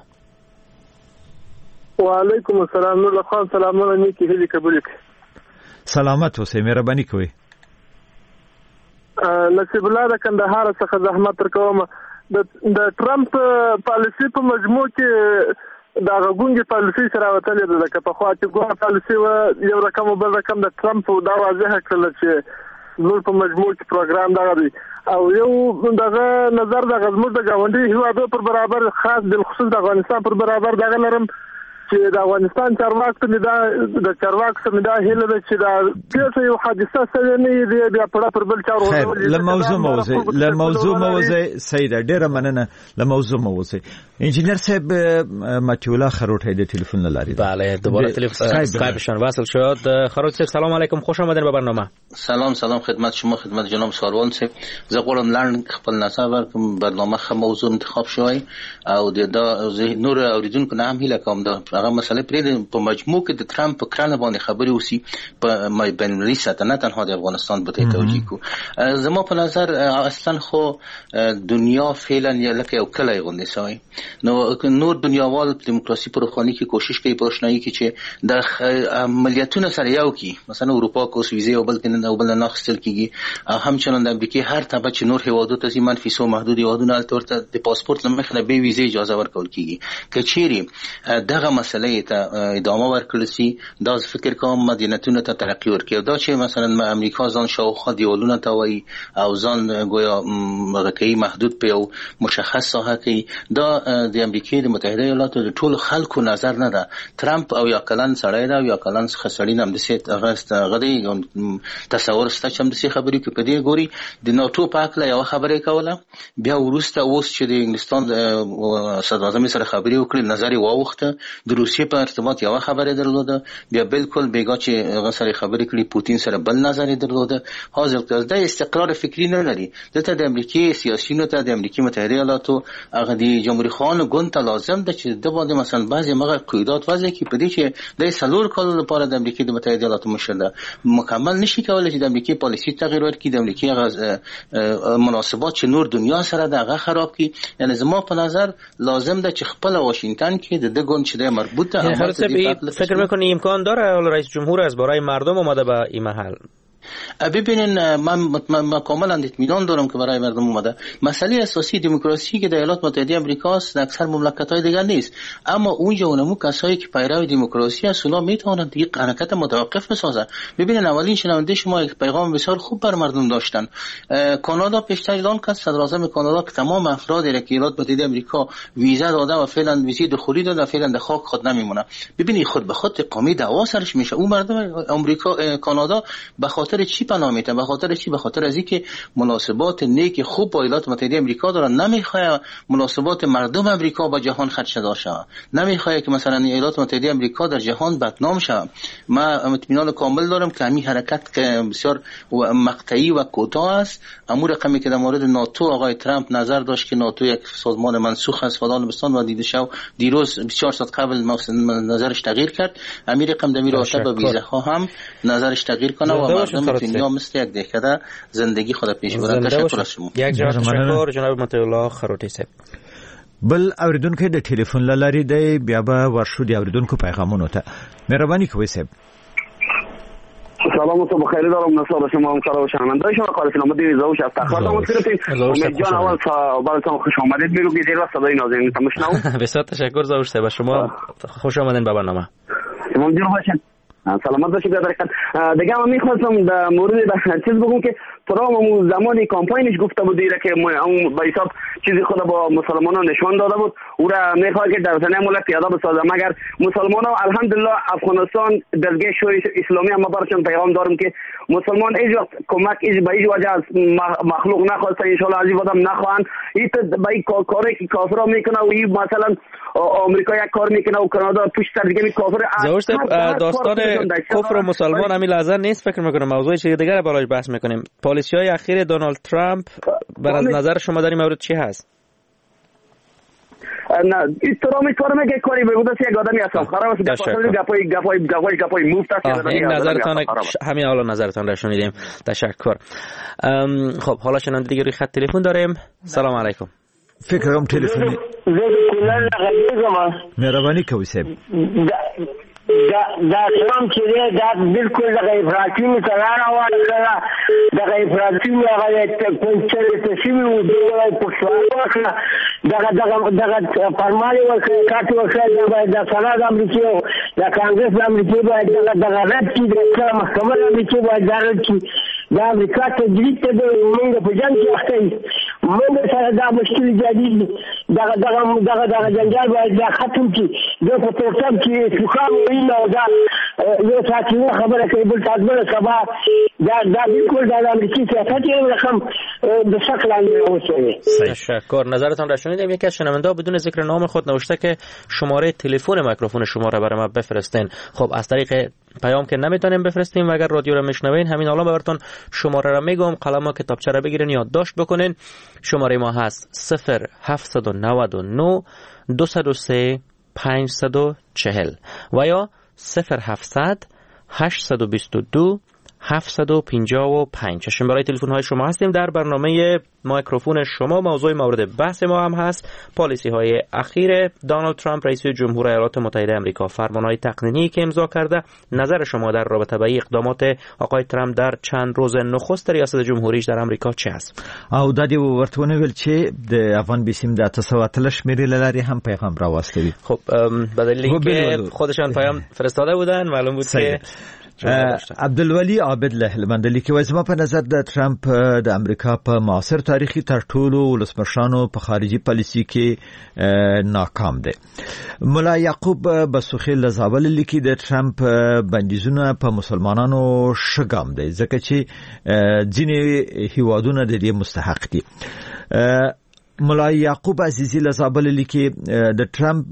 و علیکم السلام. نور خان سلامونه نیکی هلی قبول کی. سلامت اوسئ، مهرباني کوئ. نصیب الله د کندهار څخه زحمت ورکوم. د د ټرمپ پالیسی په مجموع کې دا غونډه پالیسی سره وتلې ده که په خوا چې ګوره پالیسی و یو رقم بل رقم د ټرمپ دا واضح کړل چې نور په مجموع کې پروګرام دا دی او یو دغه نظر د غزمو د غونډې هیوادو پر برابر خاص بالخصوص د افغانستان پر برابر دغه لرم چې د افغانستان چارواک ته دا د چارواک سره دا هیله ده چې دا پیښه یو حادثه سره نه دی بیا په پر بل چارو ورول. له موضوع موضوع له موضوع موضوع سید ډیره مننه. له موضوع موضوع انجینر صاحب متی الله خروټی د تلیفون لاري. بله دوباره تلیفون اسکایپشون وصل شد. خروټ صاحب سلام علیکم، خوش آمدید به برنامه. سلام سلام خدمت شما، خدمت جناب ساروان صاحب. زه غواړم لاندې خپل نظر ورکړم. برنامه خه موضوع انتخاب شوی او د نور اوریدونکو نه هم هیله کوم دا هغه مسله پرې په مجموع کې د ترامپ په کرانه باندې خبرې وسی په مای بین‌المللي سطح نه تنها د افغانستان به توجیه کو. زما په نظر اصلا خو دنیا فعلا لکه یو کلی غوندې سوی نو نور دنیاوال دیموکراسي پر خواني کې کوشش کوي پروشنایی کې چې د عملیاتونو سره یو کی مثلا اروپا کو سویزه او بل کنه او بل نه خستل کیږي همچنان د امریکای هر تبع چې نور هیوادو ته زمون فیسو محدود یوادونه التورته د پاسپورت لمخه نه به ویزه اجازه ورکول کیږي کچيري دغه مسله ته ادامه ورکړل سي. دا فکر کوم مدینتونه ته ترقی ورکړي دا چې مثلا امریکا ځان شاوخوا دیولونه ته وای او ځان گویا مغکی محدود په یو مشخص ساحه کې دا د امریکای د متحده ایالاتو د ټولو خلکو نظر نه ده. ترامپ او یا کلن سړی دا یا کلن خسړی نم د سیت اغست غدي تصور ست چې هم د سي خبرې کې په دې ګوري د ناتو پاک لا یو خبرې کوله بیا ورسته اوس چې د انګلستان د صدر اعظم سره خبرې وکړي نظر یې واوخته د روسیې په ارتباط یو خبره درلوده بیا بالکل بیګا چې هغه سره خبرې کړي پوتین سره بل نظر درلوده. حاضر کړه د استقرار فکری نه لري. دته د امریکای سیاسيونو ته د امریکای متحده ایالاتو هغه د جمهوریت خان ګوند ته لازم ده چې د باندې مثلا بعضی مغه قیودات وضع کړي په دې چې د سلور کال لپاره د امریکای د متحده ایالاتو مشر مکمل نشي کولای چې د امریکای پالیسی تغییر ورکړي د امریکای غو مناسبات چې نور دنیا سره دغه خراب کړي. یعنی زما په نظر لازم ده چې خپل واشنگتن کې د دګون چې د مربوطه فکر میکنی امکان داره رئیس جمهور از برای مردم اومده به این محل؟ ببینین من کاملا اطمینان دارم که برای مردم اومده. مسئله اساسی دموکراسی که در ایالات متحده آمریکا است در اکثر مملکت‌های دیگر نیست، اما اونجا اونمو کسایی که پیرو دموکراسی هستن اونا میتونن دیگه حرکت متوقف بسازن. ببینین اولین شنونده شما یک پیغام بسیار خوب بر مردم داشتن. کانادا پیشتر اعلان کرد، صدر اعظم کانادا که تمام افرادی که ایالات متحده آمریکا ویزا داده و فعلا ویزا دخولی داده فعلا در خاک خود نمیمونه. ببینید خود به خود قومی دعوا سرش میشه. اون مردم آمریکا کانادا به خاطر چی پناه میتن؟ به خاطر چی؟ به خاطر از اینکه مناسبات نیک خوب با ایالات متحده آمریکا دارن. نمیخواد مناسبات مردم آمریکا با جهان خدشه شه. نمیخواد که مثلا ایالات متحده آمریکا در جهان بدنام شه. من اطمینان کامل دارم که همین حرکت که بسیار مقطعی و کوتاه است. امور رقمی که در مورد ناتو آقای ترامپ نظر داشت که ناتو یک سازمان منسوخ است فلان بستان و دیده شو دیروز بیست و چهار ساعت قبل نظرش تغییر کرد. امیر رقم دمیر واسه با ویزا ها هم نظرش تغییر کنه و مردم دنیا مثل یک دهکده زندگی خود پیش ببرن. تشکر از شما. یک جواب تشکر جناب متی الله خروټی صاحب. بل اوریدونکو د ټلیفون لاري دی بیا به ورشو دی اوریدونکو پیغامونه ته مهرباني کوئ صاحب. سلام صبح خیلی دارم نصار شما هم کار و شنونده شما کار سلامتی زوش از تخار دامت گرفتیم امید جان اول براتون خوش آمدید میگم که دیر صدای نازنین تماشناو بسیار تشکر زوش صاحب شما خوش آمدین به برنامه شما جون باشین سلامت باشید برکت دیگه من میخواستم در مورد چیز بگم که ترامپ زمانی کمپاینش گفته بود که اون به حساب چیزی خود با مسلمانان نشون داده بود او را میخواد که در زمینه ملت پیاده بسازه مگر مسلمانان الحمدلله افغانستان درگه شورش اسلامی هم براشون پیغام دارم که مسلمان هیچ وقت کمک هیچ به هیچ وجه از مخلوق نخواسته ان شاء الله از این آدم نخواهند این به این کاری که کافرها میکنه و این مثلا آمریکا یک کار میکنه و کانادا پشت سر دیگه کافر داستان کفر و مسلمان همین لحظه نیست فکر میکنم موضوع چیز دیگه بالاش بحث میکنیم پالیسی های اخیر دونالد ترامپ بر از نظر شما در این مورد چی هست؟ نه این ترامپ کار میگه کاری به بوده یک آدمی هستم خراب است گپای گپای گپای گپای گپای مفت است این نظرتان همین حالا نظرتان را شنیدیم تشکر خب حالا شنونده دیگه روی خط تلفن داریم سلام علیکم فکرم تلفنی کولر غلیظم مهرباني کوي صاحب دا دا ترامپ چې دا بالکل د افراطي مثالانه وایي د افراطي هغه کنټرول تشوي او د پښتو دغه دغه دغه فرمایي ورکړي کاټ ورکړي د سناد امریکا د کانګرس د امریکا باید دغه دغه رد کړي د محکمه د امریکا باید دغه کړي د امریکا تجدید ته د موږ په جنګ کې اخته موږ سره دا مشکل جدي دغه دغه دغه دغه جنجال باید ختم کړي د په توګه کې فخام وینا دا یو ساتي خبره کوي بل تاسو سبا دا دا بالکل د امریکای سیاست یو رقم د شکل اندازه تشکر نظرتان را شنیدیم یکی از شنونده بدون ذکر نام خود نوشته که شماره تلفن میکروفون شما را برای ما بفرستین خب از طریق پیام که نمیتونیم بفرستیم و اگر رادیو را میشنوین همین الان براتون شماره را میگم قلم و کتابچه را بگیرین یادداشت بکنین شماره ما هست صفر هفت نه نه دو صفر سه پنج چهار و یا صفر هفتصد هشتصد و بیست و دو هفتصد و پنجاه و پنج چشم برای تلفن های شما هستیم در برنامه میکروفون شما موضوع مورد بحث ما هم هست پالیسی های اخیر دونالد ترامپ رئیس جمهور ایالات متحده آمریکا فرمان های تقنینی که امضا کرده نظر شما در رابطه با اقدامات آقای ترامپ در چند روز نخست ریاست جمهوریش در آمریکا چه است او د دې ورتونه ویل چې د افغان بیسیم د تاسو اتلش مری لاري هم پیغام را واستوي خب بدل اینکه خودشان پیام فرستاده بودن معلوم بود که عبدالولی عابد له هلمند لیکي وایي زما په نظر د ترامپ د امریکا په معاصر تاریخي تر ټولو ولسمشرانو په خارجي پالیسي کې ناکام دي مولا یعقوب بسوخیل له زابل لیکي د ترامپ بندیزونه په مسلمانانو شګام دي ځکه چې ځینې هیوادونه د دې مستحق دي مولا یعقوب عزیزی لزابل لیکي د ترامپ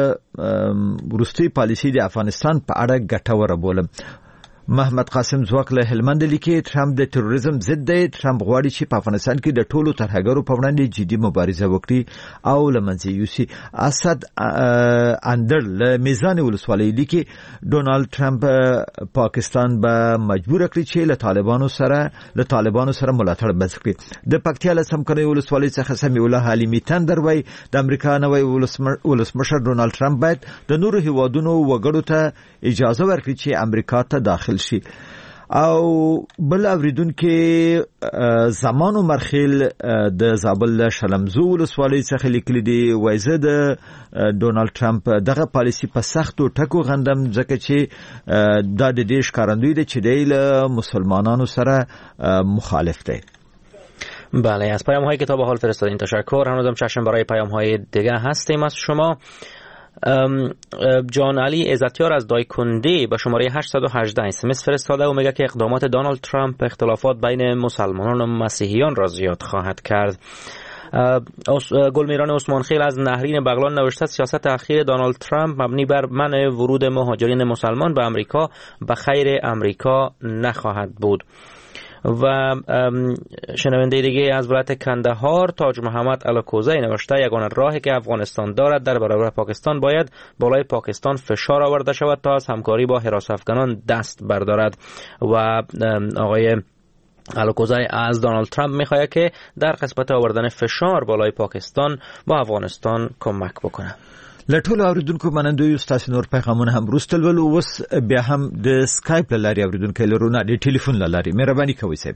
وروستي پالیسي د افغانستان په اړه ګټوره بولم محمد قاسم زواک له هلمند لیکي ترامپ د تروریزم ضد دی ترامپ غواړي چې په افغانستان کې د ټولو ترهګرو په وړاندې جدي مبارزه وکړي او لمنځه یوسي اسد اندر له میزان ولسوالۍ لیکي ډونالد ترامپ پاکستان به مجبور کړي چې له طالبانو سره له طالبانو سره ملاتړ بس کړي د پکتیا له سمکنۍ ولسوالۍ څخه سمي الله حلیمی تندر وای د امریکا نوی ولسمشر ډونالد ترامپ باید د نورو هیوادونو وګړو ته اجازه ورکړي چې امریکا ته داخل شي او بل اوریدونکو زمانو مرخیل د زابل شلمزو ولسوالۍ څخه لیکلي دی وایزه د ډونالد ترامپ دغه پالیسی په سختو ټکو غندم ځکه چې د دې ښکارندوی دی چې د مسلمانانو سره مخالف دی. بله از پیام های کتاب حال فرستادین تشکر. هنوزم چشم برای پیام های دیگه هستیم از شما. جان علی عزتیار از دایکنده به شماره هشتصد و هجده اسمس فرستاده و میگه که اقدامات دونالد ترامپ اختلافات بین مسلمانان و مسیحیان را زیاد خواهد کرد. گلمیران عثمان خیل از نهرین بغلان نوشته سیاست اخیر دونالد ترامپ مبنی بر منع ورود مهاجرین مسلمان به امریکا به خیر امریکا نخواهد بود. و شنونده دیگه از ولایت کندهار تاج محمد الکوزی نوشته یگانه راهی که افغانستان دارد در برابر پاکستان باید بالای پاکستان فشار آورده شود تا از همکاری با حراس افغانان دست بردارد. و آقای الکوزی از دونالد ترامپ میخواهد که در قسمت آوردن فشار بالای پاکستان با افغانستان کمک بکنه. لټول اوریدونکو منندوی تاسو نور پیغامونه هم روستل ول اوس بیا هم د سکایپ لاري اوریدونکو لرونه د ټلیفون لاري مهرباني کوئ صاحب.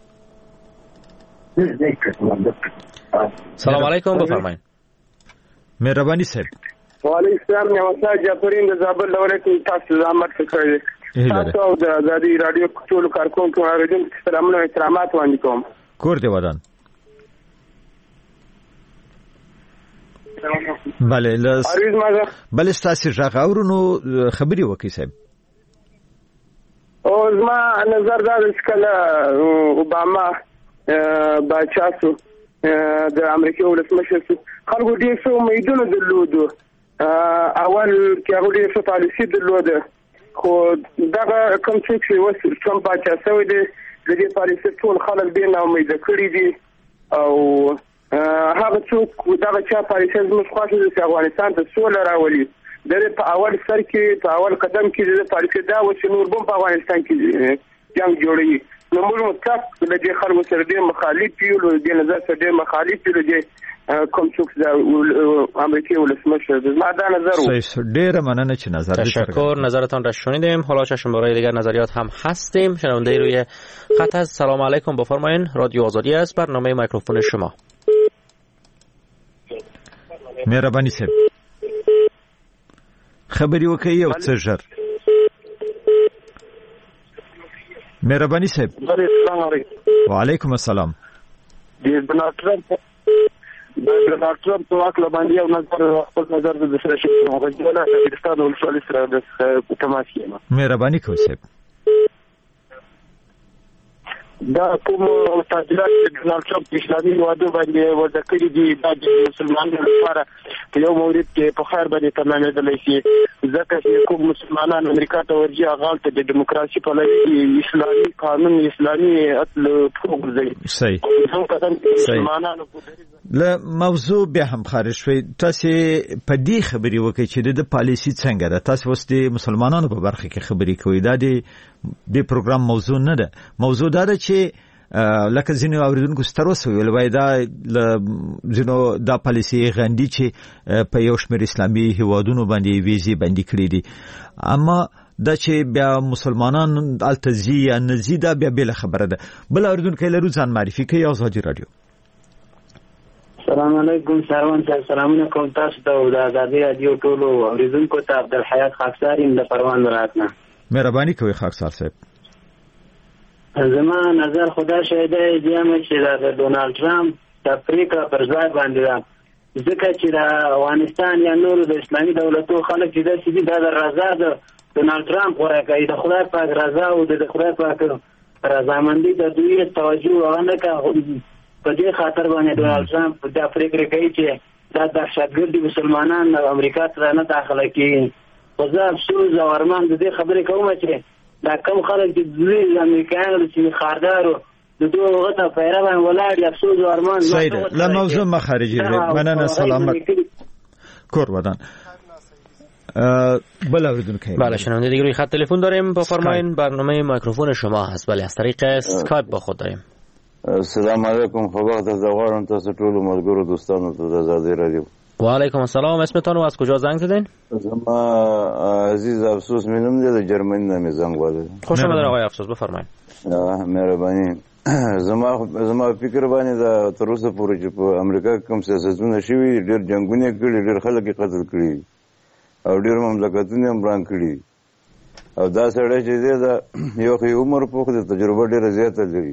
سلام علیکم بفرمایید. مهرباني صاحب. وعلیکم السلام. نوسا جعفرین د زابل ولایت تاسو زحمت وکړئ. تاسو د آزادي رادیو ټول کارکونکو اوریدونکو سلامونه او احترامات وړاندې کوم. کور دی ودان. بله لس بله ستاسو ژغاورونو خبري وکي صاحب. او زما نظر دا چې کله اوباما باچاسو د امریکا ولسمشر خلکو ډېر څه امیدونه درلودو. اول کې هغه ډېر څه پالیسي درلوده خو دغه کوم څه چې اوس ټرمپ باچا شوی دی د دې پالیسي ټول خلک ډېر ناامیده کړي دي او هغه څوک دغه چا پالیسي زموږ خوښه دي چې افغانستان ته سوله راولي. د په اول سر کې په اول قدم کې د پالیسي دا و چې نور بم په افغانستان کې جنگ جوړوي. نو موږ متفق د دې خلکو سره ډېر مخالف یو، د دې نظر سره ډېر مخالف یو د کوم څوک د امریکای ولسمشر. ما دا نظر و. ډېر مننه چې نظر تشکر. نظرتان را شنیدیم. حالا چشم برای دیگر نظریات هم هستیم. شنونده روی خط است. سلام علیکم بفرمایید. رادیو آزادی است. برنامه میکروفون شما. مهرباني صاحب خبري وکړئ او څه ژر. مهرباني صاحب. السلام علیکم. وعلیکم السلام. د ډونالډ ټرمپ د ډونالډ ټرمپ په واک باندې یو نظر خپل نظر د سره شي په غوښتنه د افغانستان ولسمشر سره د تماس کېما. مهرباني کوئ صاحب. دا کوم تعدیلات د ډونالډ ټرمپ اسلامي وعده باندې وضع کړی دي د مسلمانانو لپاره په یو مورید کې په خیر باندې تمامېدلی شي ځکه چې کوم مسلمانان امریکا ته ورځي هغه ته د دیموکراسي په لړۍ کې اسلامي قانون اسلامي اصل وګرځي. صحیح. مسلمانانو له موضوع بیا هم خارج شوي. تاسو په دې خبري وکړئ چې د پالیسي څنګه ده. تاسو اوس د مسلمانانو په برخه کې خبري کوئ. دا د د پروګرام موضوع نه ده. موضوع دا ده چې لکه ځینې اوریدونکو ستر وسو ویل وای دا ځینو دا پالیسي غندي چې په یو شمېر اسلامي هیوادونو باندې ویزې باندې کړې دي. اما دا چې بیا مسلمانان التزی یا نزی دا بیا بل خبره ده. بل اوریدونکو لرو ځان معرفي کوي. آزادي رادیو. السلام علیکم. سلام سلامونه کوم تاسو ته او د آزادي رادیو ټولو اوریدونکو ته. عبدالحیات خاکسار یم د پروان ولایت نه. مهرباني کوئ خاکسار صاحب. زما نظر خدا شهده دیم چې د ډونالډ ټرمپ د پریکړه پر ځای باندې ده ځکه چې د افغانستان یا نورو د اسلامي دولتو خلک چې داسې دي دا د رضا د ډونالډ ټرمپ غوره کوي. د خدای پاک رضا او د خدای پاک رضامندي د دوی توجه هغه نه کوي. په دې خاطر باندې ډونالډ ټرمپ دا پریکړه کوي چې دا دهشتګرد مسلمانان امریکا ته نه داخله کیږي. خو زه افسوس او ارمان د دې خبرې کوم چې دا کم خلک چې دوی امریکایانو چې خاردارو د دوه وخت پیره باندې ولاړ افسوس او ارمان. صحیح ده. لا موضوع ما خارجي مننه. سلامت کور ودان. بله اوریدونکو. بله شنونده دیگه روی خط تلفن داریم. بفرمایید. برنامه میکروفون شما هست. بله از طریق اسکایپ با خود داریم. السلام علیکم. خو وخت از غواړم تاسو ټول ملګرو دوستانو ته د آزادي رادیو. و علیکم السلام. اسمتون و از کجا زنگ زدین؟ زما عزیز افسوس مینم دی د جرمنی نه زنگ وادم. خوش آمدید آقای افسوس بفرمایید. مهرباني. زما زما فکر باندې دا تر اوسه پورې چې په امریکا کوم سیاستونه شوي ډېر جنگونه کړي ډېر خلک قتل کړي او ډېر مملکتونه هم بران کړي او دا سړی چې دی دا یو خې عمر پوخ د تجربه ډېره زیاته لري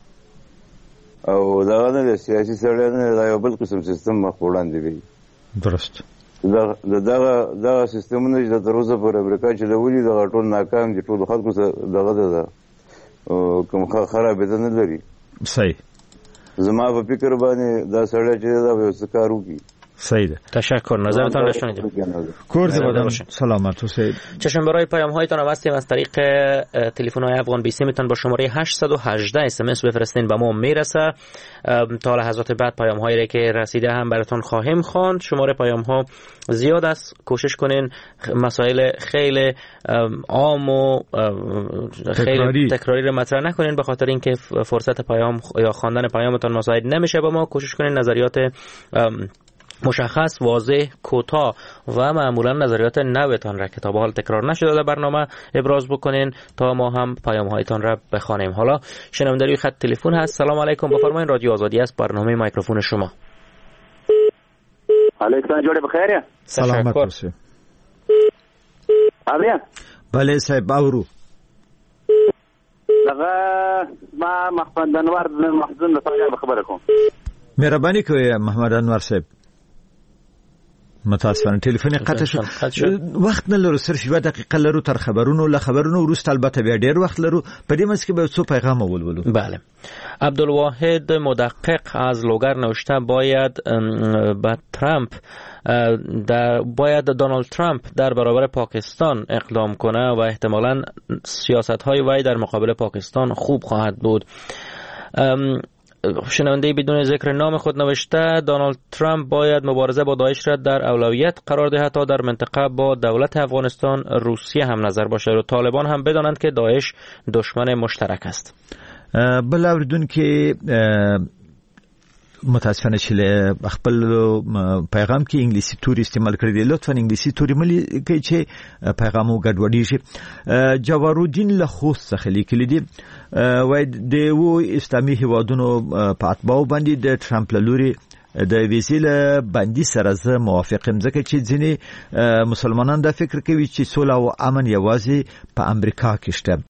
او دا نه سیاسي سړی نه دا یو بل قسم سیستم مخ وړاندې کوي. درست. دا دا دا سیستمونه چې تر اوسه پر امریکا چې لولي دا ټول ناکام دي. ټول خلکو سره دغه ده کوم خراب ده نه لري. صحیح. زما په فکر باندې دا سړی چې دا یو څه کار وکړي. صحیح ده. تشکر. نظرتان را شنیدیم. کور زدم. سلامت و سید. چشم برای پیام هایتان هم هستیم. از طریق تلفن های افغان بیسی میتون با شماره هشت یک هشت اس ام اس بفرستین به ما میرسه. تا لحظات بعد پیام هایی را که رسیده هم براتون خواهیم خواند. شماره پیام ها زیاد است. کوشش کنین مسائل خیلی عام و خیلی تکراری را مطرح نکنین به خاطر اینکه فرصت پیام یا خواندن پیامتون مساعد نمیشه. با ما کوشش کنین نظریات مشخص، واضح، کوتاه و معمولا نظریات نوتان را که تا به حال تکرار نشده در برنامه ابراز بکنین تا ما هم پیام هایتان را بخوانیم. حالا شنونده روی خط تلفن هست. سلام علیکم، بفرمایید. رادیو آزادی است، برنامه میکروفون شما. علیکم، جوړ بخیر. سلامت باشه. اویا بله صاحب اورو. دغه ما محمد انور محزون له څنګه خبره کوم. مهرباني کوئ محمد انور صاحب. متاسفانه ټلیفون قطع شو. وخت نه لرو، صرف یو دقیقه لرو تر خبرونو. له خبرونو وروسته البته بیا ډیر وخت لرو. په دې منځ کې به څو پیغام ولولو. بله. عبدالواحد مدقق از لوگر نوشته باید با ترامپ در باید دونالد ترامپ در برابر پاکستان اقدام کنه و احتمالاً سیاست‌های وی در مقابل پاکستان خوب خواهد بود. شنونده بدون ذکر نام خود نوشته دونالد ترامپ باید مبارزه با داعش را در اولویت قرار دهد تا در منطقه با دولت افغانستان روسیه هم نظر باشه و طالبان هم بدانند که داعش دشمن مشترک است. بل اوریدونکو متاسفانه چې خپل پیغام کې انګلیسي توري استعمال کړی دی، لطفا انګلیسي توري ملي کوي چې پیغام وګډوډي شي. جوارودین له خوست څخه لیکلی دی، وای د یو اسلامي هیوادونو په اتباعو باندې د ټرمپ له لوري د ویزې له بندي سره زه موافق یم، ځکه چې ځینې مسلمانان دا فکر کوي چې سوله او امن یوازې په امریکا کې شته.